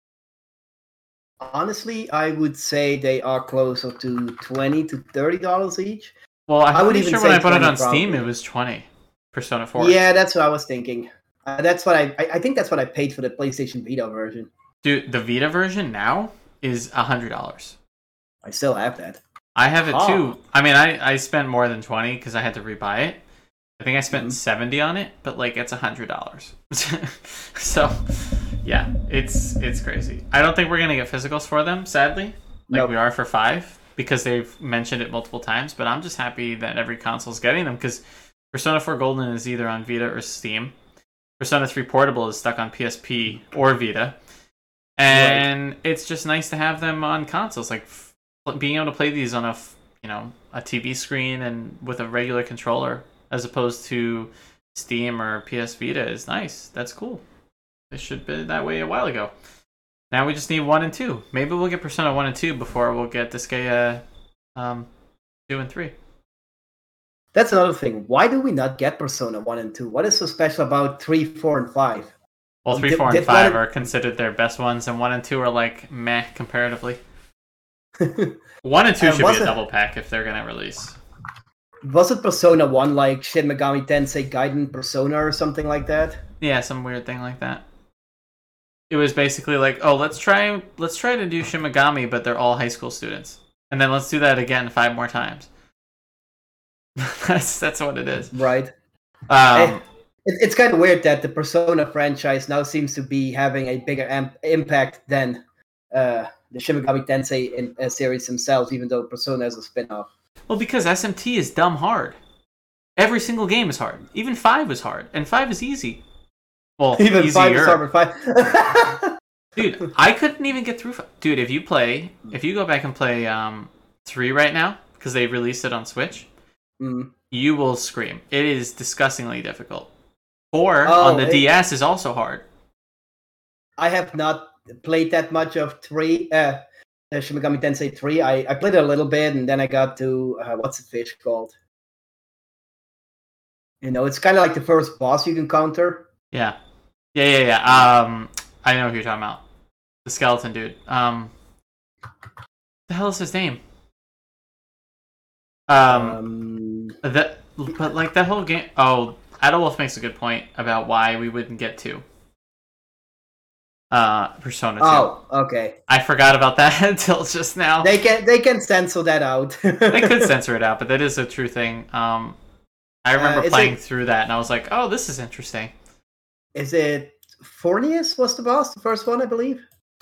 honestly, I would say they are closer to twenty to thirty dollars each. Well, I'm I would even sure when I put it on probably. Steam, it was twenty. Persona four. Yeah, that's what I was thinking. Uh, that's what I, I I think that's what I paid for the PlayStation Vita version. Dude, the Vita version now is a hundred dollars. I still have that. I have it oh. too. I mean, I, I spent more than twenty because I had to rebuy it. I think I spent mm-hmm. seventy on it, but like it's a hundred dollars. So, yeah, it's it's crazy. I don't think we're gonna get physicals for them, sadly, like nope. we are for five, because they've mentioned it multiple times. But I'm just happy that every console's getting them, because Persona four Golden is either on Vita or Steam. Persona three Portable is stuck on P S P or Vita, and right. it's just nice to have them on consoles. Like being able to play these on a you know a T V screen and with a regular controller, as opposed to Steam or P S Vita, is nice. That's cool. It should have been that way a while ago. Now we just need one and two. Maybe we'll get Persona one and two before we'll get Disgaea um, two and three. That's another thing. Why do we not get Persona one and two? What is so special about three, four, and five? Well, three, four, and five are considered their best ones, and one and two are like meh comparatively. one and two should be a double pack if they're going to release. Was it Persona one like Shin Megami Tensei Gaiden Persona or something like that? Yeah, some weird thing like that. It was basically like, oh, let's try let's try to do Shin Megami, but they're all high school students. And then let's do that again five more times. that's that's what it is. Right. Um, it, it's kind of weird that the Persona franchise now seems to be having a bigger amp- impact than uh, the Shin Megami Tensei in, uh, series themselves, even though Persona is a spin-off. Well, because S M T is dumb hard. Every single game is hard. Even five was hard, and five is easy. Well, even easier. five is hard, but five. Dude, I couldn't even get through. Dude, if you play, if you go back and play um three right now because they released it on Switch, Mm. you will scream. It is disgustingly difficult. Four Oh, on the it- D S is also hard. I have not played that much of three. Uh, uh, Shin Megami Tensei three. I, I played it a little bit, and then I got to uh, what's the fish called? You know, it's kind of like the first boss you can counter. Yeah, yeah, yeah, yeah. Um, I know who you're talking about. The skeleton dude. Um, the hell is his name? Um, Um, that, but like that whole game. Oh, Adolf makes a good point about why we wouldn't get to uh Persona two. oh, okay. I forgot about that until just now. They can they can censor that out. They could censor it out, but that is a true thing. Um, I remember Uh, it's playing like- through that, and I was like, "Oh, this is interesting." Is it Fornius was the boss, the first one, I believe,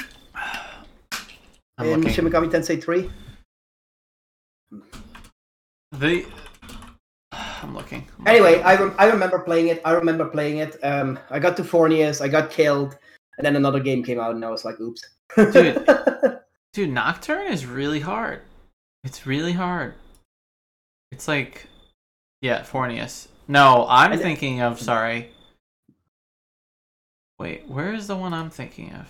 I'm in looking. Shin Megami Tensei three? The I'm looking. I'm Anyway, looking. I, rem- I remember playing it. I remember playing it. Um, I got to Fornius, I got killed, and then another game came out, and I was like, "Oops." Dude. Dude, Nocturne is really hard. It's really hard. It's like, yeah, Fornius. No, I'm And- thinking of. Sorry. Wait, where is the one I'm thinking of?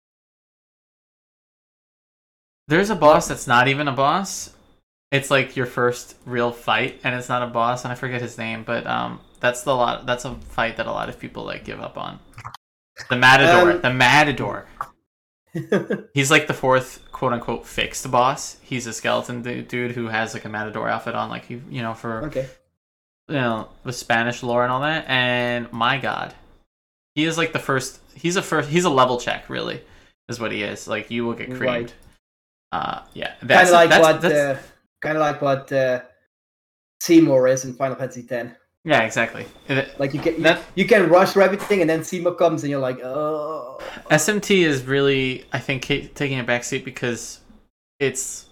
There's a boss that's not even a boss. It's like your first real fight, and it's not a boss, and I forget his name, but um, that's the lot. That's a fight that a lot of people like give up on. The Matador. Um, the Matador. He's like the fourth quote unquote fixed boss. He's a skeleton du- dude who has like a Matador outfit on, like you you know for Okay. you know the Spanish lore and all that. And my God, he is like the first. He's a first. He's a level check, really, is what he is. Like you will get creamed. Right. Uh, yeah, Kind that's of like that's, what, that's, uh, kind of like what uh, Seymour is in Final Fantasy X. yeah, exactly. It- Like you can you, That- you can rush through everything, and then Seymour comes, and you're like, "Oh." S M T is really, I think, ca- taking a backseat because it's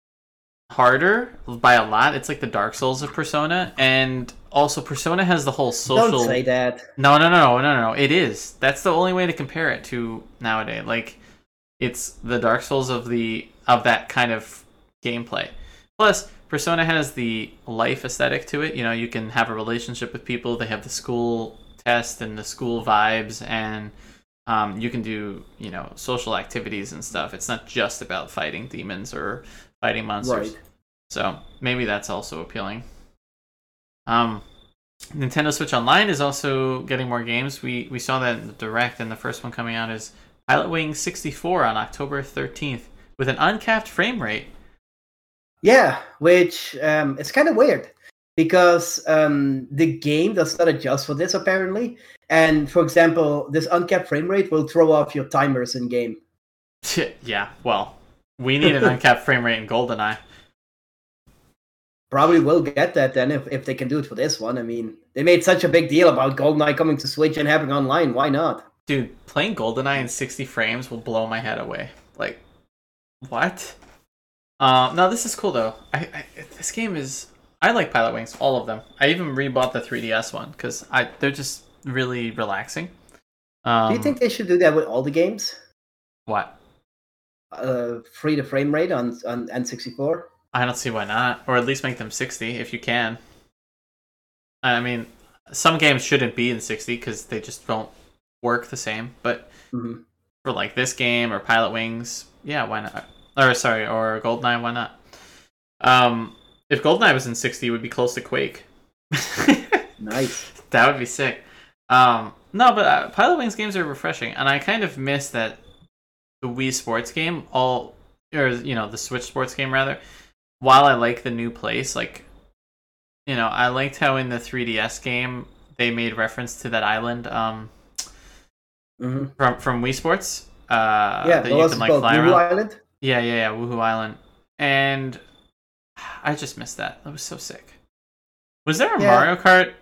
harder by a lot. It's like the Dark Souls of Persona, and also Persona has the whole social. Don't say that. No, no, no, no, no, no. It is. That's the only way to compare it to nowadays. Like, it's the Dark Souls of the of that kind of gameplay. Plus, Persona has the life aesthetic to it. You know, you can have a relationship with people. They have the school test and the school vibes, and um, you can do you know social activities and stuff. It's not just about fighting demons or fighting monsters. Right. So maybe that's also appealing. Um, Nintendo Switch Online is also getting more games. We we saw that in the Direct, and the first one coming out is Pilot Wing sixty-four on October thirteenth with an uncapped frame rate. Yeah, which um, it's kind of weird because um, the game does not adjust for this apparently. And for example, this uncapped frame rate will throw off your timers in game. Yeah, well, we need an uncapped frame rate in GoldenEye. Probably will get that then if, if they can do it for this one. I mean, they made such a big deal about GoldenEye coming to Switch and having online. Why not? Dude, playing GoldenEye in sixty frames will blow my head away. Like, what? Uh, no, this is cool though. I, I this game is. I like Pilot Wings, all of them. I even rebought the three D S one because I they're just really relaxing. Um, Do you think they should do that with all the games? what? Uh, free the frame rate on on N sixty-four? I don't see why not, or at least make them sixty if you can. I mean, some games shouldn't be in sixty because they just don't work the same. But Mhm. for like this game or Pilot Wings, yeah, why not? Or sorry, or GoldenEye, why not? Um, if GoldenEye was in sixty, it would be close to Quake. Nice. That would be sick. Um, no, but uh, Pilot Wings games are refreshing, and I kind of miss that the Wii Sports game, all or you know the Switch Sports game rather. While I like the new place, like you know, I liked how in the three D S game they made reference to that island um, hmm from from Wii Sports. Uh, Yeah, that what you was can it like called? fly Blue around. Island? Yeah, yeah, yeah, Woohoo Island, and I just missed that. That was so sick. Was there a Yeah. Mario Kart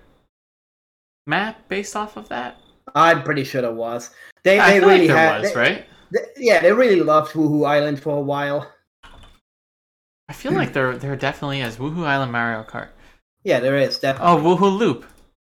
map based off of that? I'm pretty sure there was. They I they feel really like there had. was, they- right? they- yeah, they really loved Woohoo Island for a while. I feel like there there definitely is Woohoo Island Mario Kart. Yeah, there is definitely. Oh, Woohoo Loop.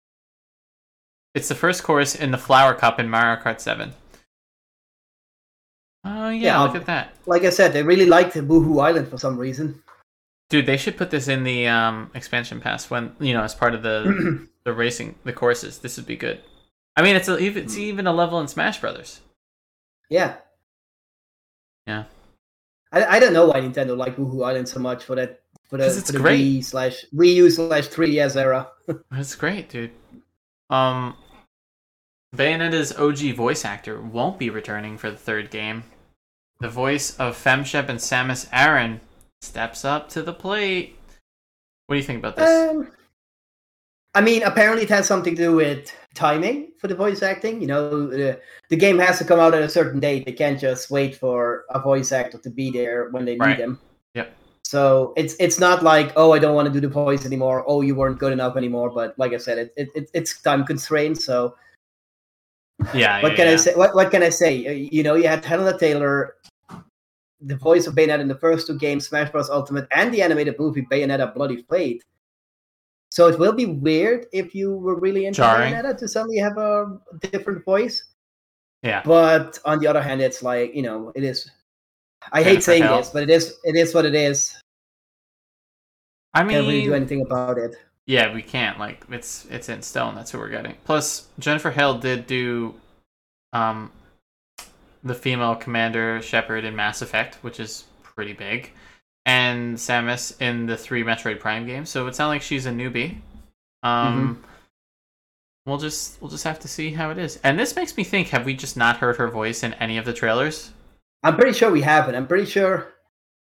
It's the first course in the Flower Cup in Mario Kart seven. Oh yeah, Yeah, look um, at that. Like I said, they really liked Boohoo Island for some reason. Dude, they should put this in the um, expansion pass when you know as part of the the racing the courses. This would be good. I mean, it's a, it's even a level in Smash Brothers. Yeah. Yeah. I, I don't know why Nintendo liked Boohoo Island so much for that for the, it's for the great. Wii slash Wii U slash three D S era. It's great, dude. Um, Bayonetta's O G voice actor won't be returning for the third game. The voice of Femshep and Samus Aran steps up to the plate. What do you think about this? Um, I mean, apparently it has something to do with timing for the voice acting. You know, the, the game has to come out at a certain date. They can't just wait for a voice actor to be there when they Right. need them. Yep. So it's it's not like, oh, I don't want to do the voice anymore. Oh, you weren't good enough anymore. But like I said, it, it, it it's time constrained. So Yeah. what yeah, can yeah. I say? What what can I say? Uh, You know, you had Helena Taylor, the voice of Bayonetta in the first two games, Smash Bros. Ultimate, and the animated movie Bayonetta Bloody Fate. So it will be weird if you were really into Jarring. Bayonetta to suddenly have a different voice. Yeah. But on the other hand, it's like, you know, it is. I hate Jennifer saying Hale. this, but it is. It is what it is. I mean, Can't really do anything about it. yeah, we can't. Like, it's it's in stone. That's what we're getting. Plus, Jennifer Hale did do, um, the female commander Shepard in Mass Effect, which is pretty big, and Samus in the three Metroid Prime games. So it's not like she's a newbie. Um, mm-hmm. we'll just we'll just have to see how it is. And this makes me think: have we just not heard her voice in any of the trailers? I'm pretty sure we haven't. I'm pretty sure.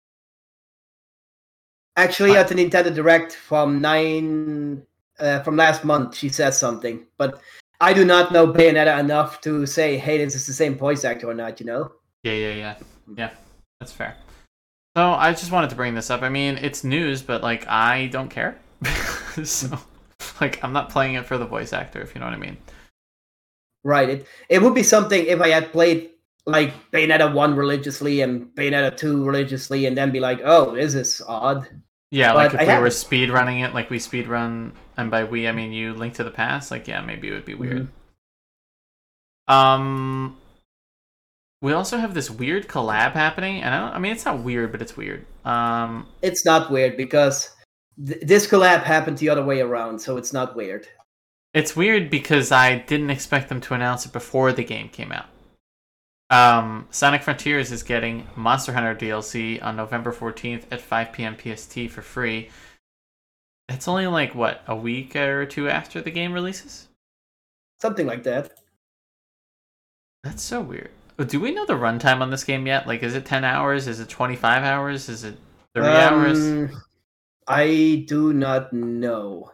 Actually, at the Nintendo Direct from nine uh, from last month, she says something, but I do not know Bayonetta enough to say, "Hey, this is the same voice actor or not." You know? Yeah, yeah, yeah, yeah. That's fair. So I just wanted to bring this up. I mean, it's news, but like I don't care. So, like, I'm not playing it for the voice actor, if you know what I mean. Right. It it would be something if I had played like Bayonetta one religiously and Bayonetta two religiously, and then be like, "Oh, this is odd." Yeah, But like if I we haven't. were speed running it, like we speed run, and by we I mean you, Link to the Past. Like, yeah, maybe it would be weird. Mm-hmm. Um, we also have this weird collab happening, and I don't. I mean, it's not weird, but it's weird. Um, It's not weird because th- this collab happened the other way around, so it's not weird. It's weird because I didn't expect them to announce it before the game came out. Um, Sonic Frontiers is getting Monster Hunter D L C on November fourteenth at five p.m. P S T for free. It's only like, what, a week or two after the game releases? Something like that. That's so weird. Do we know the runtime on this game yet? Like, is it ten hours? Is it twenty-five hours? Is it three um, hours? I do not know.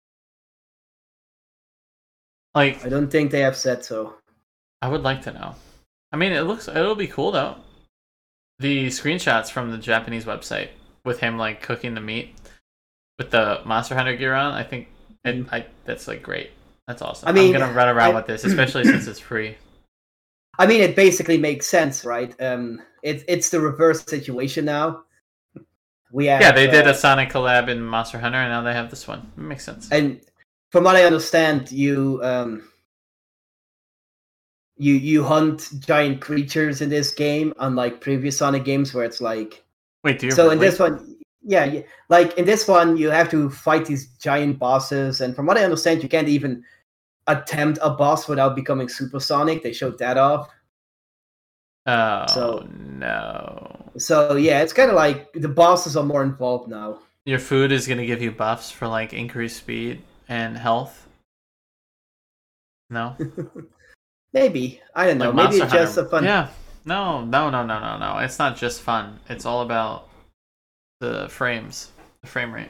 Like, I don't think they have said so. I would like to know. I mean, it looks it'll be cool though. The screenshots from the Japanese website with him like cooking the meat with the Monster Hunter gear on, I think it, I that's like great. That's awesome. I mean, I'm gonna run around I, with this, especially since it's free. I mean, it basically makes sense, right? Um, it's it's the reverse situation now. We have, yeah, they did uh, a Sonic collab in Monster Hunter, and now they have this one. It makes sense. And from what I understand, you um. You you hunt giant creatures in this game, unlike previous Sonic games where it's like. Wait, do you? So really? in this one, yeah, like in this one, you have to fight these giant bosses, and from what I understand, you can't even attempt a boss without becoming supersonic. They showed that off. Oh so, no! So yeah, it's kind of like the bosses are more involved now. Your food is gonna give you buffs for like increased speed and health. No. Maybe. I don't know. Like Maybe Monster it's just Hunter. a fun. Yeah. No, no, no, no, no, no. It's not just fun. It's all about the frames, the frame rate.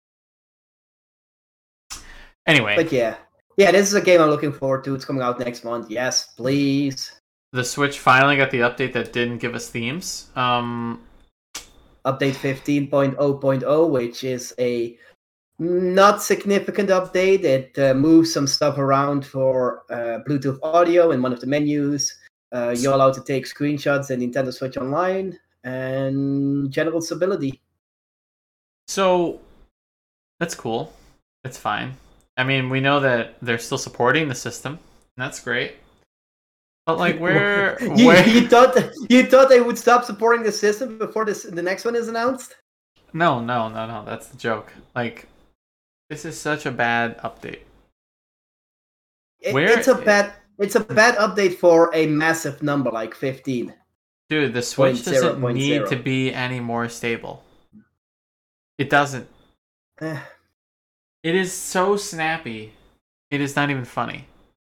Anyway. But yeah. Yeah, this is a game I'm looking forward to. It's coming out next month. Yes, please. The Switch finally got the update that didn't give us themes. Um, Update fifteen point oh point oh, which is a not significant update. It uh, moves some stuff around for uh, Bluetooth audio in one of the menus. Uh, you're allowed to take screenshots in Nintendo Switch Online and general stability. So that's cool. It's fine. I mean, we know that they're still supporting the system. And that's great. But like, where, you, where? you thought that, you thought they would stop supporting the system before this the next one is announced? No, no, no, no. That's the joke. Like, this is such a bad update. It, Where- it's a bad it's a bad update for a massive number like fifteen. Dude, the Switch Point zero, doesn't point need zero. to be any more stable. It doesn't. Eh, It is so snappy. It is not even funny.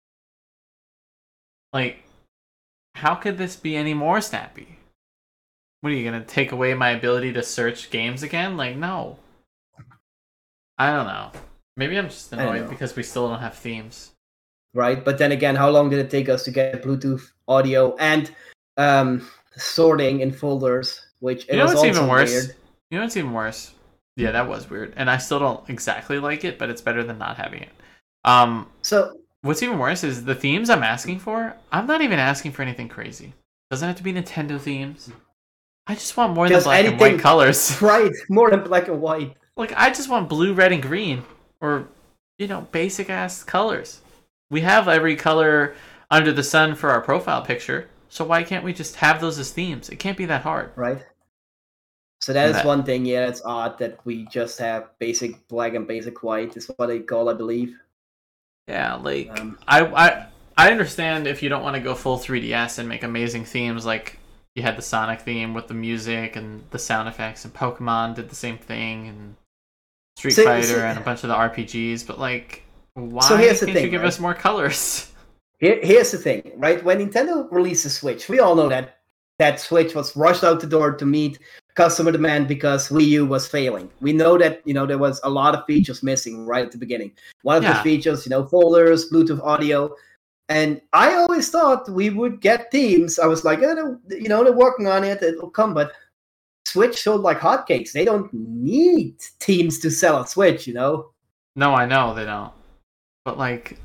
Like, how could this be any more snappy? What are you gonna take away my ability to search games again? Like, no. I don't know. Maybe I'm just I don't annoyed know. because we still don't have themes. right? But then again, how long did it take us to get Bluetooth audio and um, sorting in folders? Which it You know was what's also even worse? weird. You know what's even worse? Yeah, that was weird. And I still don't exactly like it, but it's better than not having it. Um, So what's even worse is the themes I'm asking for, I'm not even asking for anything crazy. Doesn't have to be Nintendo themes. I just want more than Just black and anything- white colors. right, more than black and white. Like, I just want blue, red, and green. Or, you know, basic ass colors. We have every color under the sun for our profile picture. So why can't we just have those as themes? It can't be that hard. Right. So that is That- one thing. Yeah, it's odd that we just have basic black and basic white. Is what they call, I believe. Yeah, like Um, I, I I understand if you don't want to go full three D S and make amazing themes like you had the Sonic theme with the music and the sound effects, and Pokemon did the same thing, and Street So- Fighter so- and a bunch of the R P Gs. But like, why So here's the can't you thing, give right? us more colors? Here, here's the thing, right? When Nintendo released the Switch, we all know that that Switch was rushed out the door to meet customer demand because Wii U was failing. We know that, you know, there was a lot of features missing right at the beginning. One of Yeah. the features, you know, folders, Bluetooth audio. And I always thought we would get themes. I was like, oh, they're- you know, they're working on it. It'll come. But Switch sold like hotcakes. They don't need teams to sell a Switch, you know? No, I know they don't. But like,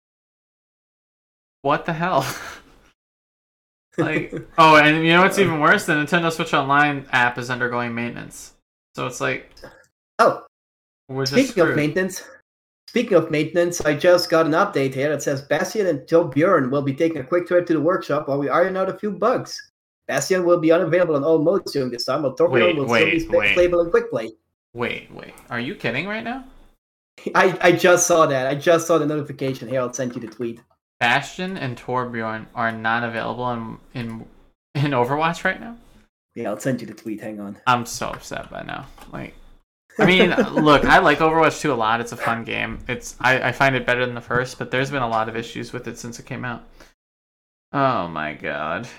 what the hell? Like, oh, and you know what's even worse? The Nintendo Switch Online app is undergoing maintenance. So it's like, Oh, we're just speaking of screwed. maintenance, speaking of maintenance, I just got an update here that says Bastian and Joe Bjorn will be taking a quick trip to the workshop while we iron out a few bugs. Bastian will be unavailable on all modes during this time, while Torbjorn Wait, will wait, still be wait. playable in quick play. Wait, wait. Are you kidding right now? I, I just saw that. I just saw the notification. Here, I'll send you the tweet. Bastion and Torbjorn are not available in in in Overwatch right now. Yeah, I'll send you the tweet. Hang on. I'm so upset by now. Like, I mean, look, I like Overwatch two a lot. It's a fun game. It's I, I find it better than the first, but there's been a lot of issues with it since it came out. Oh my god.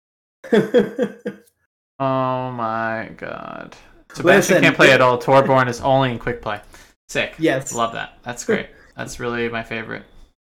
Oh my god. Sebastian Listen, can't play it- at all. Torbjorn is only in quick play. Sick. Yes. Love that. That's great. That's really my favorite.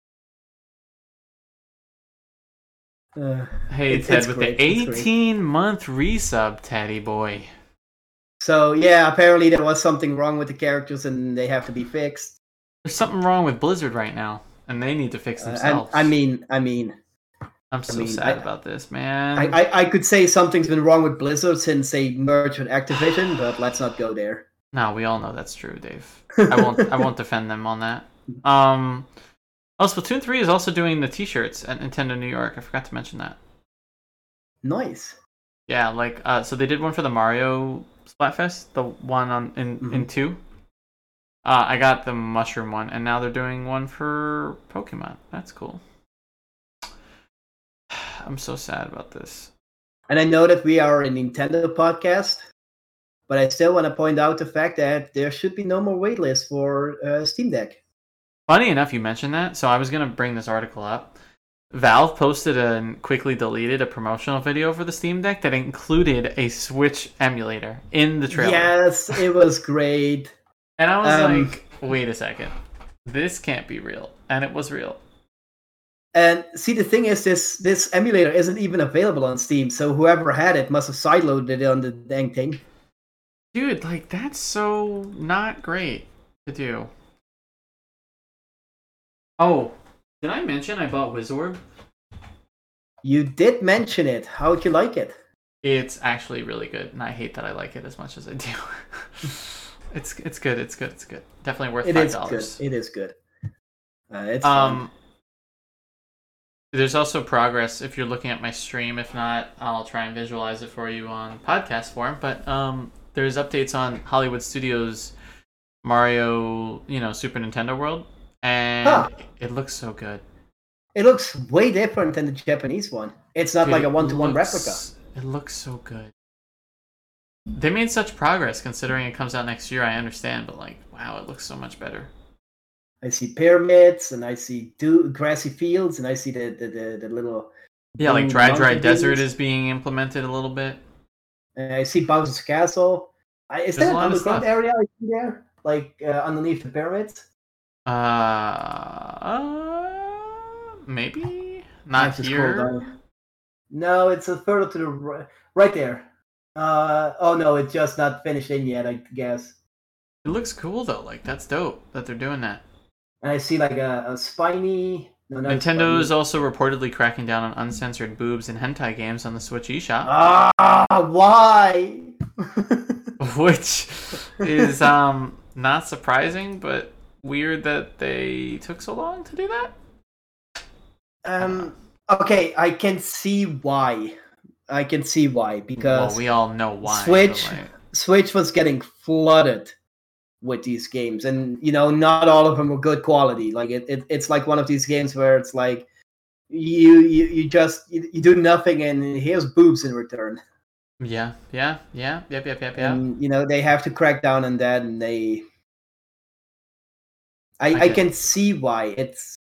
Uh, Hey, It's- Ted, it's with great, the it's great. eighteen month resub, Teddy boy. so, yeah, apparently there was something wrong with the characters and they have to be fixed. There's something wrong with Blizzard right now, and they need to fix Uh, and themselves. I mean, I mean, I'm so mean, sad I- about this, man. I, I, I could say something's been wrong with Blizzard since they merged with Activision, but let's not go there. No, we all know that's true, Dave. I won't. I won't defend them on that. Um, oh, Splatoon three is also doing the T-shirts at Nintendo New York. I forgot to mention that. Nice. Yeah, like uh, so they did one for the Mario Splatfest, the one on in Mhm. in two. Uh, I got the mushroom one, and now they're doing one for Pokemon. That's cool. I'm so sad about this. And I know that we are a Nintendo podcast, but I still want to point out the fact that there should be no more waitlist for uh, Steam Deck. Funny enough, you mentioned that, so I was gonna bring this article up. Valve posted and quickly deleted a promotional video for the Steam Deck that included a Switch emulator in the trailer. Yes, it was great. And I was Um, like, wait a second. This can't be real. And it was real. And see, the thing is, this this emulator isn't even available on Steam, so whoever had it must have sideloaded it on the dang thing. Dude, like, that's so not great to do. Oh, did I mention I bought Wizorb? You did mention it. How'd you like it? It's actually really good, and I hate that I like it as much as I do. it's it's good, it's good, it's good. Definitely worth It five is dollars. good. It is good. Uh, it's fun. Um, There's also progress if you're looking at my stream. If not, I'll try and visualize it for you on podcast form. But um, there's updates on Hollywood Studios Mario, you know, Super Nintendo World, and Huh. it looks so good. It looks way different than the Japanese one. It's not Dude, like a it one-to-one looks- replica. It looks so good. They made such progress considering it comes out next year. I understand, but like, wow, it looks so much better. I see pyramids, and I see do- grassy fields, and I see the the, the, the little. Yeah, like blue Dry Dry mountain Desert views. is being implemented a little bit. And I see Bowser's Castle. I, is There's that a an lot of underground stuff. area I see there? Like uh, underneath the pyramids? Uh, uh maybe I not have to scroll here. down. No, it's a further to the right, right there. Uh oh no, it's just not finished in yet, I guess. It looks cool though. Like that's dope that they're doing that. And I see like a, a spiny. No, not Nintendo is spiny. also reportedly cracking down on uncensored boobs and hentai games on the Switch eShop, Ah, why? which is um not surprising, but weird that they took so long to do that. um. Okay, I can see why. I can see why because Well, we all know why. but, Switch- like, Switch was getting flooded with these games, and you know, not all of them were good quality. Like it, it it's like one of these games where it's like you you, you just you, you do nothing, and here's boobs in return. yeah, yeah, yeah, yep, yep, yep, yep. And you know, they have to crack down on that, and they. I, I I, get can see why it's.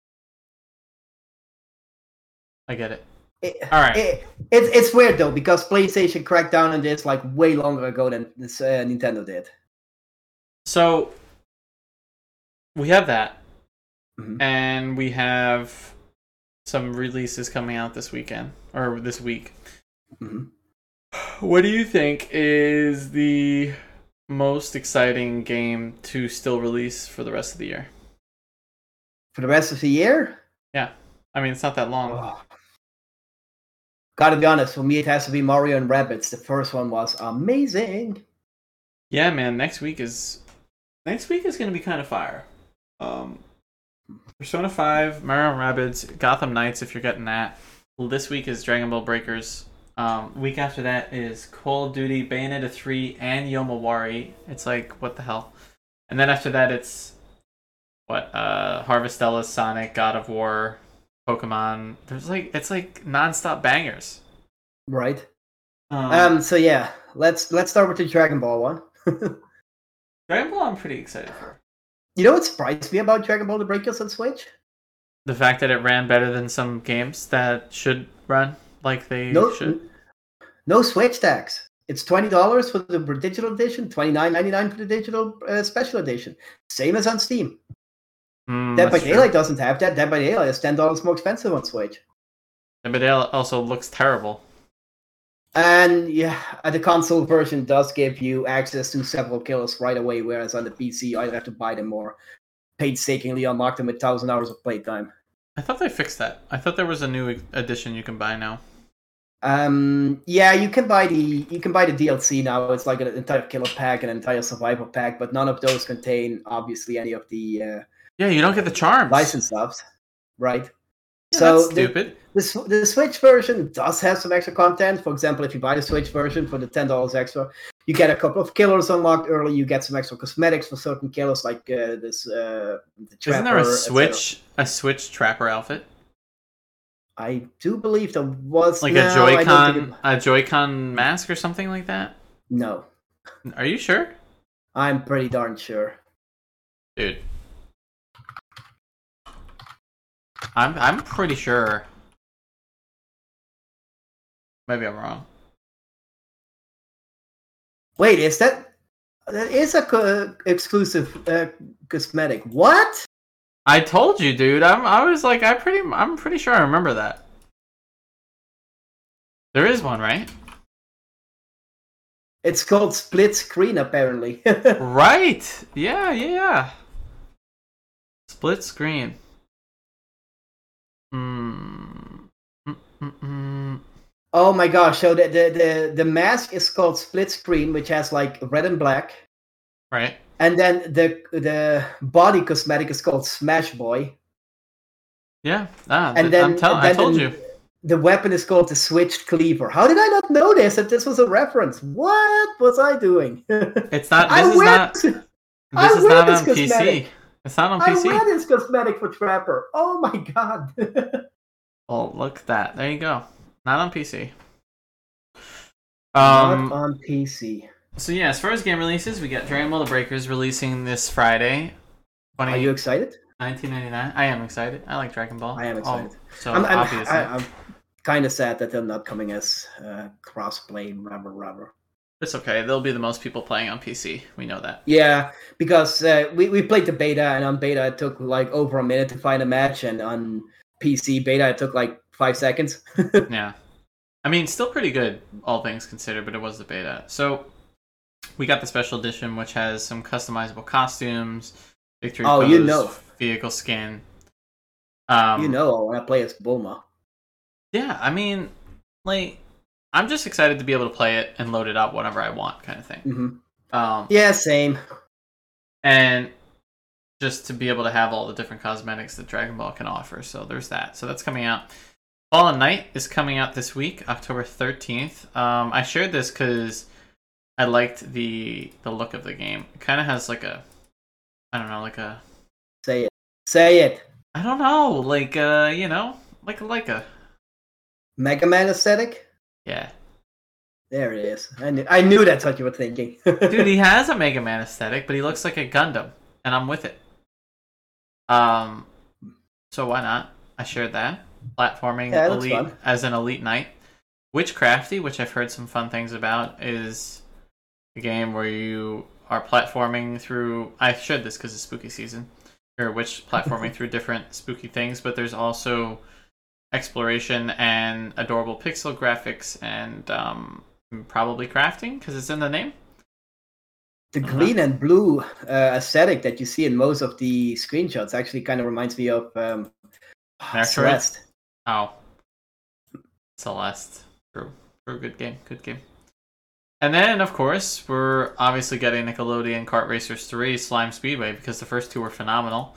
I get it. It, All right. it, it's it's weird though because PlayStation cracked down on this like way longer ago than this uh, Nintendo did. So we have that, Mhm. and we have some releases coming out this weekend or this week. Mhm. What do you think is the most exciting game to still release for the rest of the year? For the rest of the year, I mean, it's not that long. oh. Gotta be honest, for me it has to be Mario and Rabbids. The first one was amazing. Yeah, man. Next week is next week is gonna be kind of fire. Um, Persona five, Mario and Rabbids, Gotham Knights. If you're getting that, well, this week is Dragon Ball Breakers. Um, week after that is Call of Duty, Bayonetta three, and Yomawari. It's like what the hell? And then after that, it's what? Uh, Harvestella, Sonic, God of War, Pokemon. There's like it's like nonstop bangers. Right. Um, Um. So yeah, let's let's start with the Dragon Ball one. Dragon Ball, I'm pretty excited for. You know what surprised me about Dragon Ball: The Breakers on Switch? The fact that it ran better than some games that should run like they No, should. no Switch tax. It's twenty dollars for the digital edition, twenty nine ninety nine for the digital uh, special edition. Same as on Steam. Mm, Dead by that's true. Daylight doesn't have that. Dead by Daylight is ten dollars more expensive on Switch. But it also looks terrible. And yeah, uh, the console version does give you access to several kills right away, whereas on the P C, I have to buy them or painstakingly unlock them with one thousand hours of playtime. I thought they fixed that. I thought there was a new edition you can buy now. Um, yeah, you can buy the you can buy the D L C now. It's like an entire killer pack, an entire survival pack, but none of those contain obviously any of the uh, Yeah, you don't get the charms. license stuff, right? Yeah, so that's the, stupid. the S- the Switch version does have some extra content. For example, if you buy the Switch version for the ten dollars extra, you get a couple of killers unlocked early. You get some extra cosmetics for certain killers, like uh, this. Uh, the Isn't there a Trapper, et cetera. Switch a Switch Trapper outfit? I do believe there was Like no, a I don't Joy-Con think it- a Joy-Con mask or something like that? No, Are you sure? I'm pretty darn sure. Dude. I'm I'm pretty sure. Maybe I'm wrong. Wait, is that that is a co- exclusive uh, cosmetic? What? I told you, dude. I'm I was like I pretty I'm pretty sure I remember that. There is one, right? It's called split screen, apparently. Right. Yeah, yeah, yeah. Split screen. Hmm. Mm-mm-mm. Oh my gosh! So the, the the the mask is called split screen, which has like red and black, Right. and then the the body cosmetic is called Smash Boy. Yeah. Ah, And th- then, I'm tell- and I then told the, you. the weapon is called the Switched Cleaver. How did I not know this? That this was a reference. What was I doing? It's not. I This is wear not. this, This I is wear not this on P C. cosmetic. It's not on I P C. wear this cosmetic for Trapper. Oh my god. Well, look at that. There you go. Not on P C. Not Um. on P C. So yeah, as far as game releases, we got Dragon Ball: The Breakers releasing this Friday. Are you excited? nineteen ninety-nine. I am excited. I like Dragon Ball. I am excited. Oh, so I'm, I'm, obviously. I, I'm kind of sad that they're not coming as uh, crossplay, rubber, rubber. It's okay. There'll be the most people playing on P C. We know that. Yeah, because uh, we, we played the beta, and on beta it took like over a minute to find a match, and on P C beta it took like five seconds. Yeah. I mean, still pretty good, all things considered, but it was the beta. So, we got the special edition, which has some customizable costumes, victory Oh, pose, you know. vehicle skin. Um, You know, when I play as Bulma. Yeah, I mean, like, I'm just excited to be able to play it and load it up whenever I want, kind of thing. Mm-hmm. Um, Yeah, same. and just to be able to have all the different cosmetics that Dragon Ball can offer. So there's that. So that's coming out. Fallen Knight is coming out this week, October thirteenth. Um, I shared this because I liked the the look of the game. It kind of has like a, I don't know, like a, Say it. Say it. I don't know, like uh, you know, like a like a, Mega Man aesthetic? yeah. There it is. I knew, I knew that's what you were thinking. Dude, he has a Mega Man aesthetic, but he looks like a Gundam, and I'm with it. Um, so why not? I shared that. Platforming Yeah, it looks elite fun. as an elite knight. Witchcrafty, which I've heard some fun things about, is a game where you are platforming through. I shared this because it's spooky season, or witch platforming through different spooky things. But there's also exploration and adorable pixel graphics, and um, probably crafting because it's in the name. The Uh-huh. green and blue uh, aesthetic that you see in most of the screenshots actually kind of reminds me of um, Metroid? Celeste. Oh, Celeste. True. True. Good game. Good game. And then, of course, we're obviously getting Nickelodeon Kart Racers three Slime Speedway because the first two were phenomenal.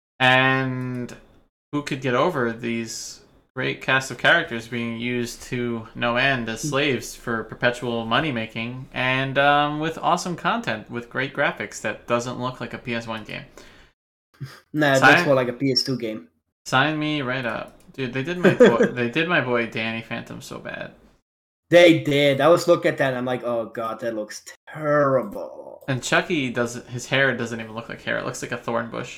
And who could get over these great cast of characters being used to no end as slaves for perpetual money making, and um, with awesome content with great graphics that doesn't look like a P S one game. Nah, it Sign- looks more like a P S two game. Sign me right up, dude. They did my boy, they did my boy Danny Phantom so bad. They did. I was looking at that and I'm like, oh god, that looks terrible. And Chucky does his hair doesn't even look like hair; it looks like a thorn bush.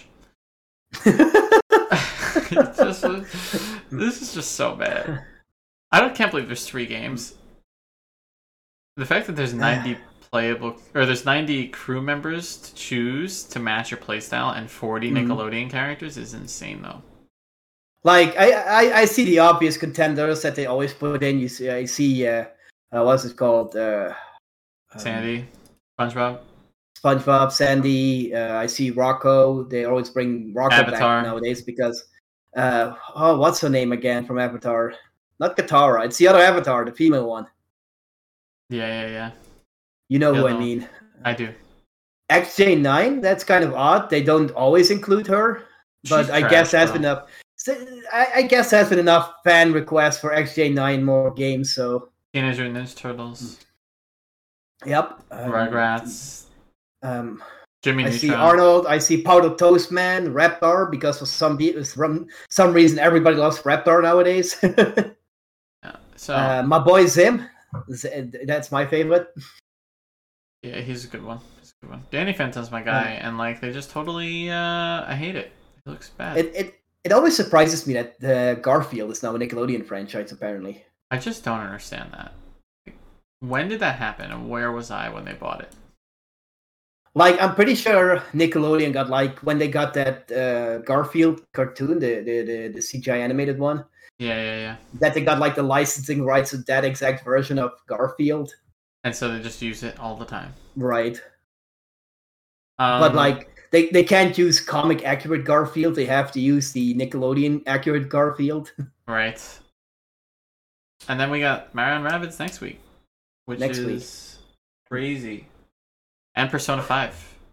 It's just, this is just so bad. I don't can't believe there's three games. The fact that there's ninety playable or there's ninety crew members to choose to match your playstyle and forty Mhm. Nickelodeon characters is insane, though. Like I, I, I see the obvious contenders that they always put in. You see, I see, uh, uh what's it called? Uh, um, Sandy, SpongeBob, SpongeBob, Sandy. Uh, I see Rocco. They always bring Rocco Avatar. back nowadays because, uh, oh, what's her name again from Avatar? Not Katara. It's the other Avatar, the female one. yeah, yeah, yeah. You know The who other I one. mean. I do. X J nine. That's kind of odd. They don't always include her, but She's I trash, guess that's bro. been enough. so- I, I guess that's been enough fan requests for X J nine more games. So, Teenage Mutant Ninja Turtles, yep. Um, Rugrats, Um, Jimmy I Neutron. see Arnold. I see Powder Toast Man, Raptor, because for some be- from some reason everybody loves Raptor nowadays. Yeah. So uh, my boy Zim, Z- that's my favorite. yeah, he's a good one. He's a good one. Danny Phantom's my guy, and like they just totally, uh, I hate it. It looks bad. It it it always surprises me that uh, Garfield is now a Nickelodeon franchise. Apparently, I just don't understand that. When did that happen, and where was I when they bought it? like I'm pretty sure Nickelodeon got like when they got that uh, Garfield cartoon, the, the the the C G I animated one, Yeah, yeah, yeah. that they got like the licensing rights to that exact version of Garfield. And so they just use it all the time. Right. Um, But like they, they can't use comic accurate Garfield. They have to use the Nickelodeon accurate Garfield. right. And then we got Mario and Rabbids next week, which Next is week. crazy. And Persona five.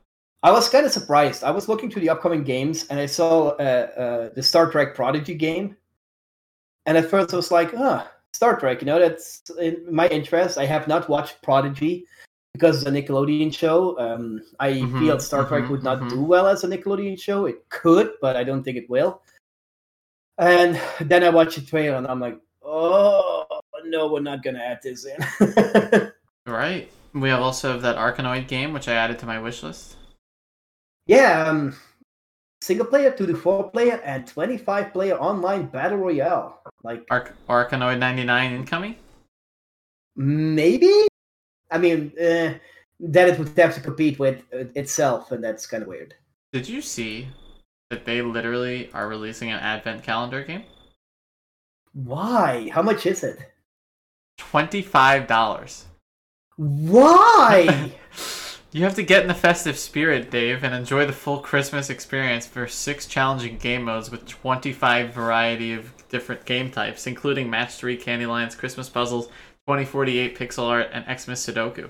I was kind of surprised. I was looking through the upcoming games, and I saw uh, uh, the Star Trek Prodigy game. And at first, I was like, "Ah, Star Trek. You know, that's in my interest." I have not watched Prodigy because it's a Nickelodeon show. Um, I Mhm, feel Star Trek mhm, would not mhm. do well as a Nickelodeon show. It could, but I don't think it will. And then I watched the trailer, and I'm like, "Oh no, we're not gonna add this in." Right. We have also have that Arkanoid game, which I added to my wish list. Yeah, um, single player, two to four player, and twenty-five player online battle royale. Like Ark Arkanoid ninety-nine incoming. maybe. I mean, uh, then it would have to compete with uh, itself, and that's kind of weird. Did you see that they literally are releasing an advent calendar game? Why? How much is it? twenty-five dollars. Why? You have to get in the festive spirit, Dave, and enjoy the full Christmas experience for six challenging game modes with twenty-five variety of different game types, including Match three, Candylands, Christmas Puzzles, twenty forty-eight pixel art, and Xmas Sudoku.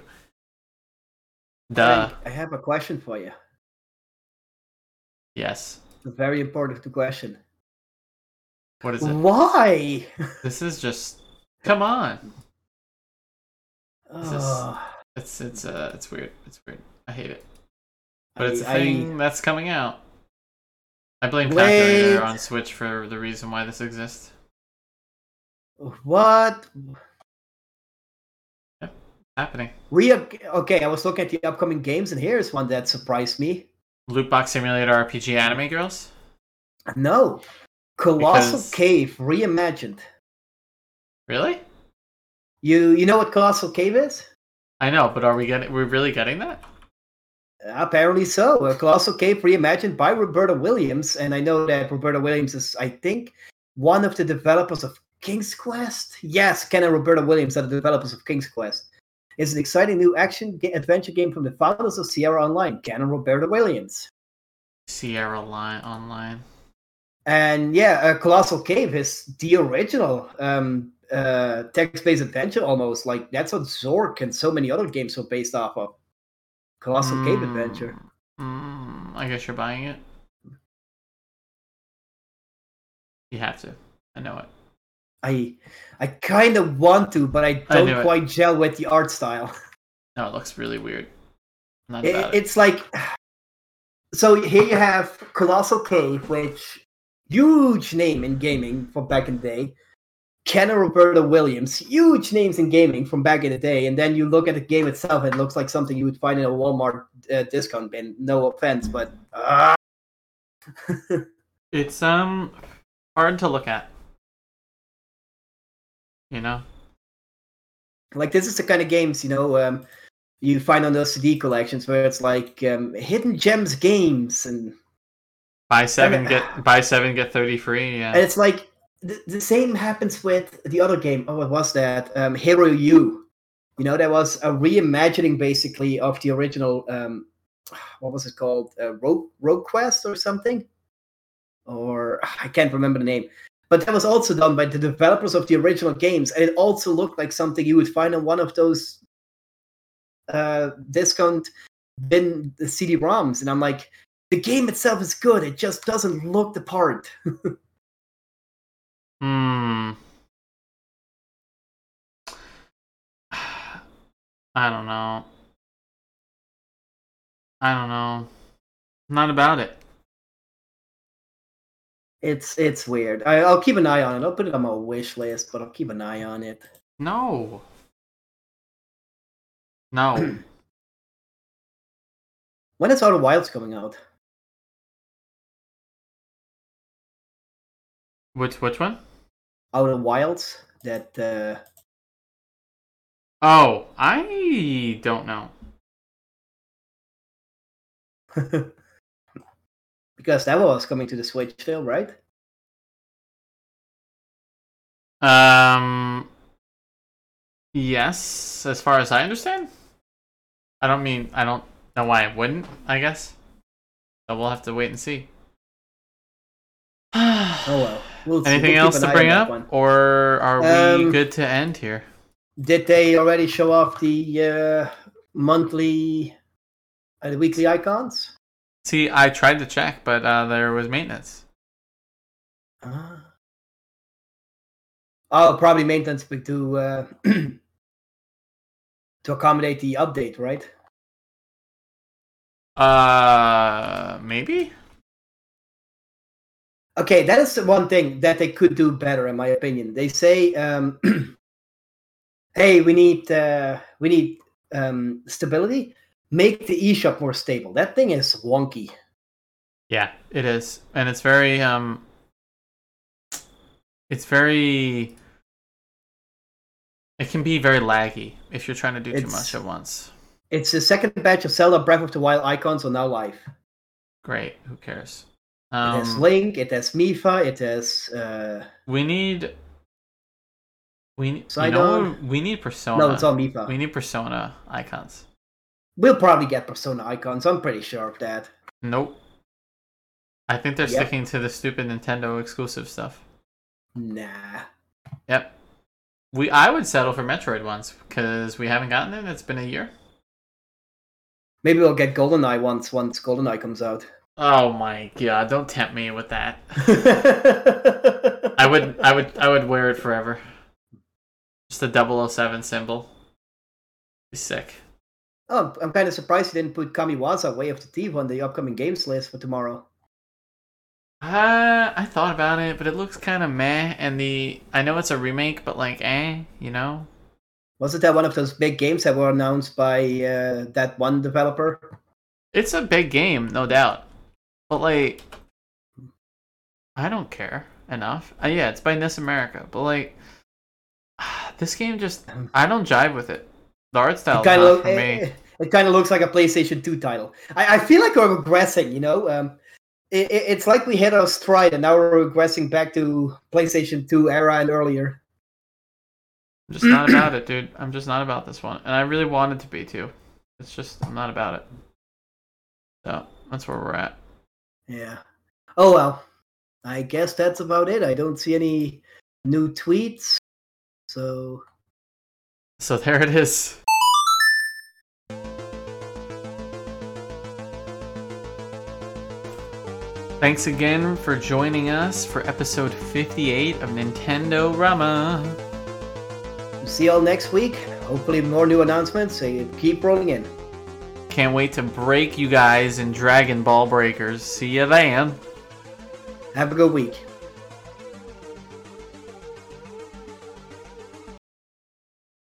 Duh. Frank, I have a question for you. Yes. A very important question. What is it? Why? This is just... Come on. This is- Ugh. It's it's uh it's weird. It's weird. I hate it. But it's a I- thing that's coming out. I blame Wait. Calculator on Switch for the reason why this exists. What? Happening. Re- okay, I was looking at the upcoming games, and here's one that surprised me. Loot Box Simulator R P G Anime Girls? No, Colossal Because- Cave reimagined. Really? You you know what Colossal Cave is? I know, but are we getting we're really getting that? Apparently so. Uh, Colossal Cave reimagined by Roberta Williams, and I know that Roberta Williams is, I think, one of the developers of King's Quest. Yes, Ken and Roberta Williams are the developers of King's Quest. It's an exciting new action ga- adventure game from the founders of Sierra Online, Ken and Roberta Williams. Sierra Line Online. And yeah, uh, Colossal Cave is the original um, uh, text-based adventure almost. Like, that's what Zork and so many other games were based off of. Colossal Cave Mm, Adventure. Mm, I guess you're buying it. You have to. I know it. I I kind of want to, but I I knew don't it. quite gel with the art style. No, it looks really weird. Not It, about it. it's like, so here you have Colossal Cave, which huge name in gaming from back in the day. Ken and Roberta Williams, huge names in gaming from back in the day, and then you look at the game itself, and it looks like something you would find in a Walmart uh, discount bin. No offense, but uh, It's um hard to look at. You know? like this is the kind of games, you know, um, you find on those C D collections where it's like um, hidden gems games, and Buy seven, Okay. get buy seven, get thirty free, yeah. and it's like the, the same happens with the other game. Oh, what was that? Um, Hero U. You know, that was a reimagining basically of the original. Um, what was it called? Uh, Rogue Rogue Quest or something? Or I can't remember the name. But that was also done by the developers of the original games, and it also looked like something you would find on one of those uh, discount bin C D ROMs. And I'm like, the game itself is good. It just doesn't look the part. Hmm. I don't know. I don't know. Not about it. It's it's weird. I, I'll keep an eye on it. I'll put it on my wish list, but I'll keep an eye on it. No. No. When is Outer Wilds coming out? Which which one? Outer Wilds? That uh, Oh, I don't know. because that was coming to the Switch still, right? Um Yes, as far as I understand. I don't mean I don't know why it wouldn't, I guess. So we'll have to wait and see. Oh well. We'll see. Anything We'll else keep to an eye bring on that up? one. Or are we Um, good to end here? Did they already show off the uh, monthly and the weekly icons? See, I tried to check, but uh, there was maintenance. Uh, oh, probably maintenance to uh, to accommodate the update, right? Uh, maybe? Okay, that is the one thing that they could do better, in my opinion. They say, um, "Hey, we need uh, we need um, stability. Make the eShop more stable." That thing is wonky. Yeah, it is, and it's very um, it's very. It can be very laggy if you're trying to do too It's- much at once. It's the second batch of Zelda Breath of the Wild icons are now live. Great, who cares? It has Um, Link, it has Mifa, it has uh, we need. We you know Sidon. what? We need Persona. no, it's all Mifa. We need Persona icons. We'll probably get Persona icons. I'm pretty sure of that. Nope. I think they're Yep. sticking to the stupid Nintendo exclusive stuff. Nah. Yep. We I would settle for Metroid ones because we haven't gotten it. It's been a year. Maybe we'll get GoldenEye once once GoldenEye comes out. Oh my god! Don't tempt me with that. I would, I would, I would wear it forever. Just the double oh seven symbol. Be sick. Oh, I'm kind of surprised you didn't put Kamiwaza Way of the Thief on the upcoming games list for tomorrow. Uh, I thought about it, but it looks kind of meh. And the I know it's a remake, but like, eh, you know. Wasn't that one of those big games that were announced by uh, that one developer? It's a big game, no doubt. But like, I don't care enough. Uh, yeah, it's by N I S America, but like, this game just I don't jive with it. The art style is It kind not of for me. it, kind of looks like a PlayStation two title. I, I feel like we're regressing. You know, um, it, it, it's like we hit our stride and now we're regressing back to PlayStation two era and earlier. I'm just not about it, dude. I'm just not about this one, and I really wanted to be too. It's just I'm not about it. So that's where we're at. Yeah. Oh well. I guess that's about it. I don't see any new tweets. So So there it is. Thanks again for joining us for episode fifty-eight of Nintendo Rama. see y'all next week. Hopefully more new announcements. So keep rolling in. Can't wait to break you guys in Dragon Ball Breakers. See ya then. Have a good week.